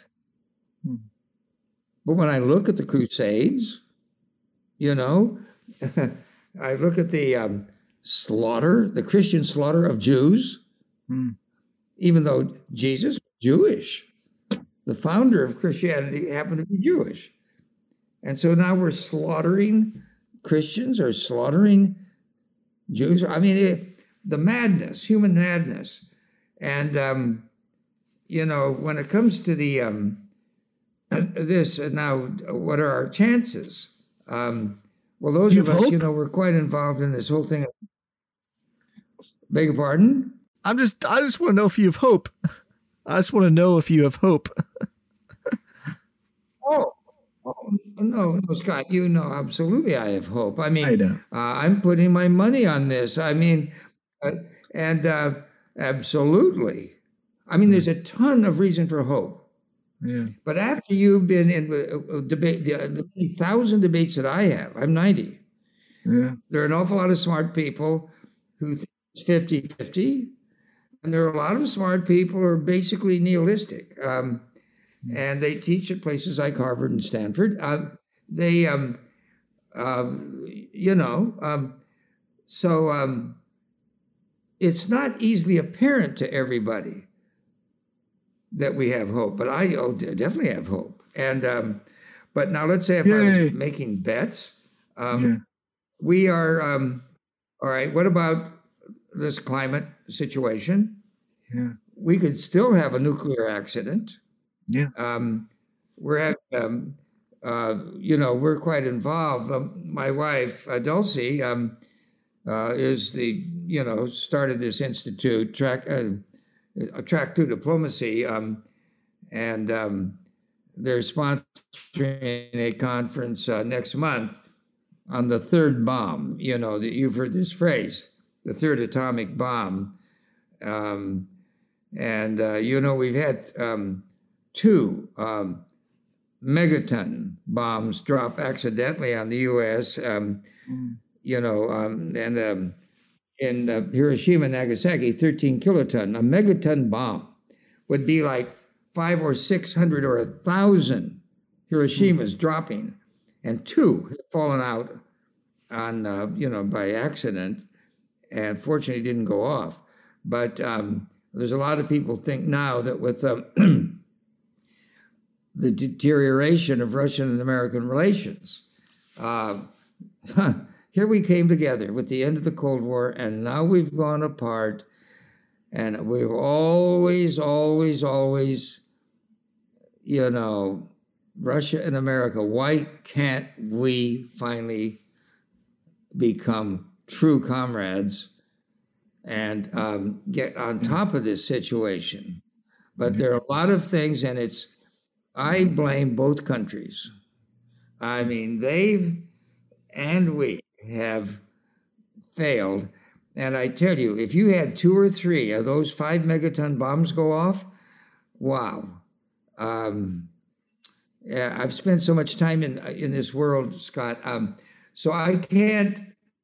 But when I look at the Crusades, you know, I look at the um, slaughter, the Christian slaughter of Jews, mm. even though Jesus was Jewish. The founder of Christianity happened to be Jewish. And so now we're slaughtering Christians or slaughtering Jews. I mean, it, the madness, human madness. And, um, you know, when it comes to the um, this uh, now, what are our chances? Um, well, those you of us, hope? you know, we're quite involved in this whole thing. Beg your pardon? I'm just, I just want to know if you have hope. I just want to know if you have hope. oh, oh, no, no, Scott, you know, absolutely I have hope. I mean, I know. Uh, I'm putting my money on this. I mean, uh, and uh, absolutely. I mean, there's a ton of reason for hope. Yeah. But after you've been in a, a debate, the, the many thousand debates that I have, I'm ninety. Yeah. There are an awful lot of smart people who think it's fifty-fifty. And there are a lot of smart people who are basically nihilistic. Um, and they teach at places like Harvard and Stanford. Uh, they, um, uh, you know, um, so um, it's not easily apparent to everybody that we have hope, but I oh, definitely have hope. And um, but now let's say if Yay. I was making bets, um, yeah. we are um, all right. What about this climate situation? Yeah, we could still have a nuclear accident. Yeah, um, we're at um, uh, you know we're quite involved. Um, my wife uh, Dulcie um, uh, is the you know started this institute track. Uh, A track to diplomacy, um, and um, they're sponsoring a conference uh, next month on the third bomb. You know, you've heard this phrase, the third atomic bomb. Um, and, uh, you know, we've had um, two um, megaton bombs drop accidentally on the U S, um, mm. you know, um, and... Um, in uh, Hiroshima and Nagasaki, thirteen kiloton. A megaton bomb would be like five or six hundred or a thousand Hiroshimas mm-hmm. dropping, and two had fallen out on, uh, you know, by accident. and fortunately didn't go off. But um, there's a lot of people think now that with um, the deterioration of Russian and American relations, uh, huh, here we came together with the end of the Cold War, and now we've gone apart, and we've always, always, always, you know, Russia and America, why can't we finally become true comrades and um, get on top of this situation? But there are a lot of things, and it's, I blame both countries. I mean, they've and we have failed. And I tell you, if you had two or three of those five megaton bombs go off, wow. Um, yeah, I've spent so much time in in this world, Scott. Um, so I can't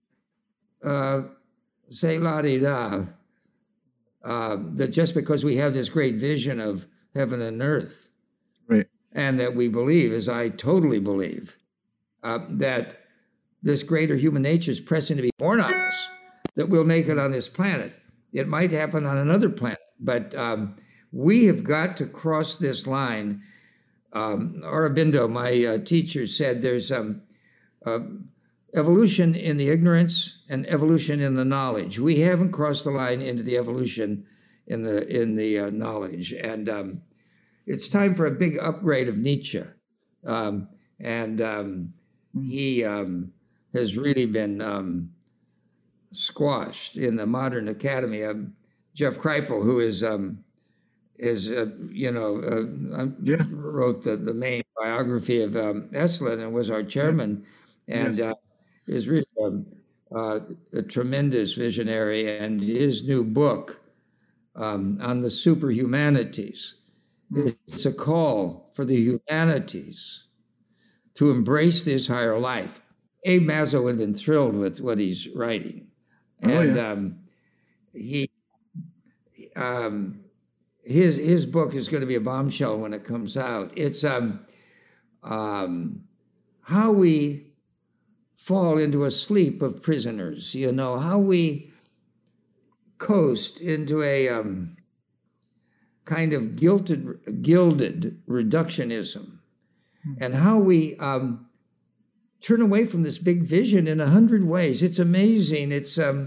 uh, say la-di-da, uh, that just because we have this great vision of heaven and earth, right, and that we believe, as I totally believe, uh, that this greater human nature is pressing to be born on us, that we'll make it on this planet. It might happen on another planet, but um, we have got to cross this line. Um, Aurobindo, my uh, teacher, said there's um, uh, evolution in the ignorance and evolution in the knowledge. We haven't crossed the line into the evolution in the in the uh, knowledge, and um, it's time for a big upgrade of Nietzsche. Um, and um, he um, has really been um, squashed in the modern academy. Um, Jeff Kripal, who is um, is uh, you know uh, yeah. wrote the, the main biography of um, Esalen and was our chairman, and Yes. uh, is really um, uh, a tremendous visionary. And his new book um, on the superhumanities, it's a call for the humanities to embrace this higher life. Abe Maslow had been thrilled with what he's writing, Oh, and yeah. um, he. Um, his his book is going to be a bombshell when it comes out. It's um, um, how we fall into a sleep of prisoners. You know, how we coast into a um, kind of gilded gilded reductionism, and how we um, turn away from this big vision in a hundred ways. It's amazing. It's um,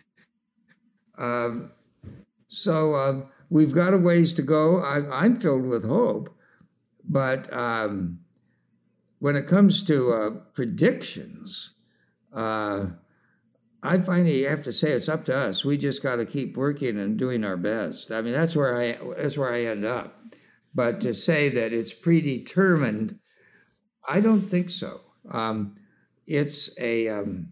um, so. Uh, We've got a ways to go. I, I'm filled with hope, but um, when it comes to uh, predictions, uh, I finally have to say it's up to us. We just got to keep working and doing our best. I mean, that's where I that's where I end up. But to say that it's predetermined, I don't think so. Um, it's a um,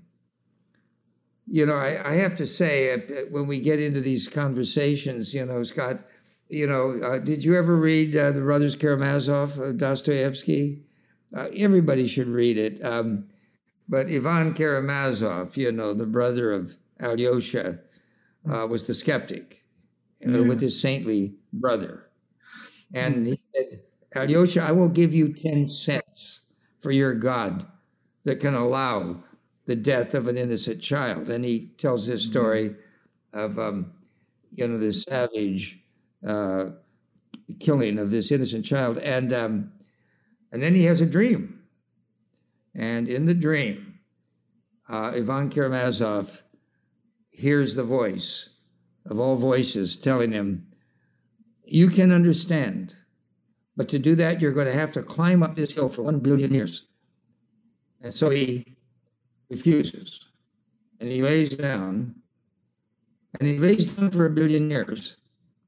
You know, I, I have to say, uh, when we get into these conversations, you know, Scott, you know, uh, did you ever read uh, The Brothers Karamazov of Dostoevsky? Uh, everybody should read it. Um, but Ivan Karamazov, you know, the brother of Alyosha, uh, was the skeptic uh, Yeah. with his saintly brother. And he said, Alyosha, I will give you ten cents for your God that can allow the death of an innocent child. And he tells this story of, um, you know, this savage uh, killing of this innocent child. And, um, and then he has a dream. And in the dream, uh, Ivan Karamazov hears the voice of all voices telling him, you can understand, but to do that, you're going to have to climb up this hill for one billion years. And so he refuses, and he lays down, and he lays down for a billion years.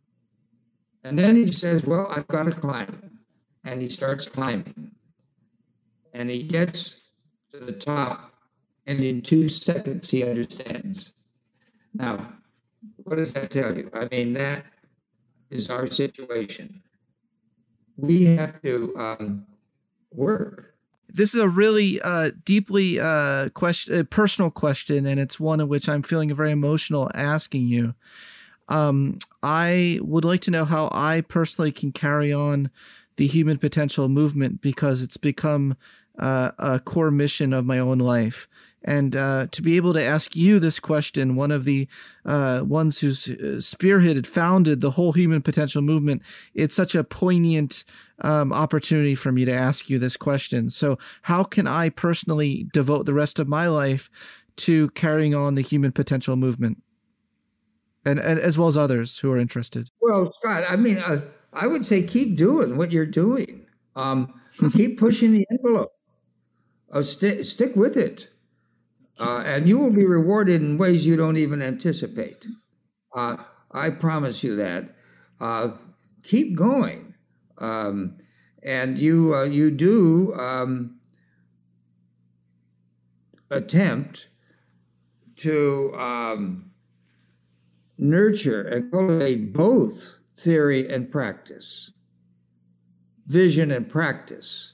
And then he says, well, I've got to climb. And he starts climbing. And he gets to the top, and in two seconds, he understands. Now, what does that tell you? I mean, that is our situation. We have to um, work. This is a really uh, deeply uh, question, uh, personal question, and it's one in which I'm feeling very emotional asking you. Um, I would like to know how I personally can carry on the human potential movement, because it's become uh, a core mission of my own life. And uh, to be able to ask you this question, one of the uh, ones who's spearheaded, founded the whole human potential movement, it's such a poignant um, opportunity for me to ask you this question. So how can I personally devote the rest of my life to carrying on the human potential movement? And, and as well as others who are interested. Well, Scott, I mean, uh, I would say keep doing what you're doing. Um, keep pushing the envelope. Uh, st- stick with it. Uh, and you will be rewarded in ways you don't even anticipate. Uh, I promise you that. Uh, keep going. Um, and you, uh, you do um, attempt to... Um, nurture and cultivate both theory and practice, vision and practice,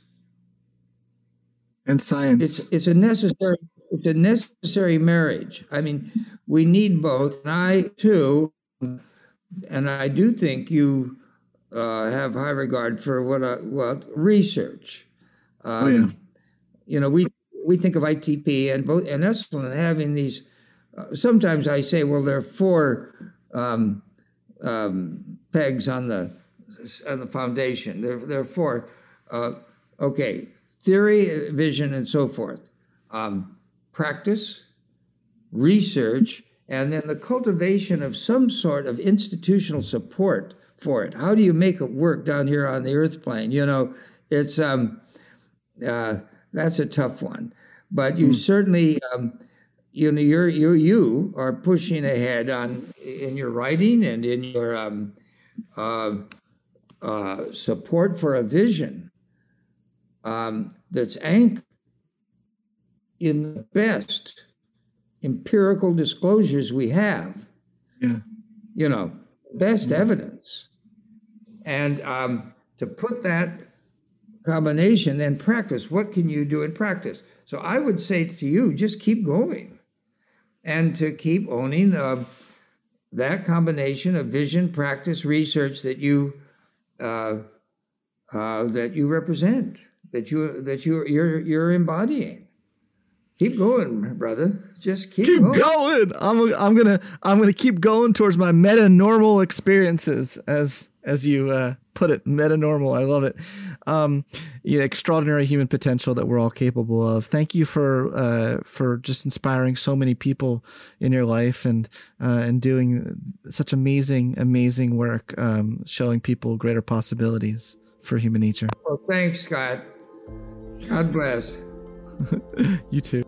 and science. It's it's a necessary it's a necessary marriage. I mean, we need both. And I too, and I do think you uh, have high regard for what uh, what research. Um, oh yeah. You know, we we think of I T P and both and Esalen having these. Uh, sometimes I say, well, there are four um, um, pegs on the on the foundation. There, there are four. Uh, okay, theory, vision, and so forth. Um, practice, research, and then the cultivation of some sort of institutional support for it. How do you make it work down here on the earth plane? You know, it's um, uh, that's a tough one. But you mm. certainly. Um, You know, you're, you you are pushing ahead on in your writing and in your um, uh, uh, support for a vision um, that's anchored in the best empirical disclosures we have. Yeah, you know, best yeah. evidence, and um, to put that combination, then practice. What can you do in practice? So I would say to you, just keep going. And to keep owning uh, that combination of vision, practice, research that you uh, uh, that you represent, that you that you you're you're embodying. Keep going, brother. Just keep, keep going. going. I'm I'm gonna I'm gonna keep going towards my meta-normal experiences, as as you uh, put it, meta-normal. I love it. Um, you know, extraordinary human potential that we're all capable of. Thank you for uh, for just inspiring so many people in your life and uh, and doing such amazing, amazing work, um, showing people greater possibilities for human nature. Well, thanks, Scott. God bless. You too.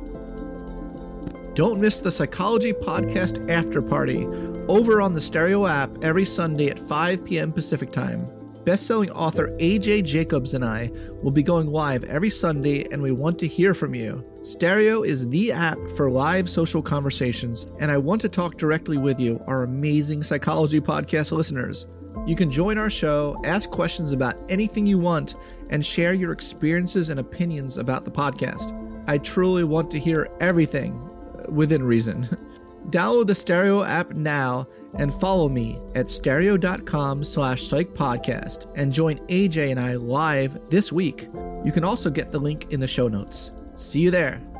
Don't miss the Psychology Podcast After Party over on the Stereo app every Sunday at five p.m. Pacific Time. Best-selling author A J Jacobs and I will be going live every Sunday, and we want to hear from you. Stereo is the app for live social conversations, and I want to talk directly with you, our amazing Psychology Podcast listeners. You can join our show, ask questions about anything you want, and share your experiences and opinions about the podcast. I truly want to hear everything within reason. Download the Stereo app now and follow me at stereo.com slash psych podcast and join A J and I live this week. You can also get the link in the show notes. See you there.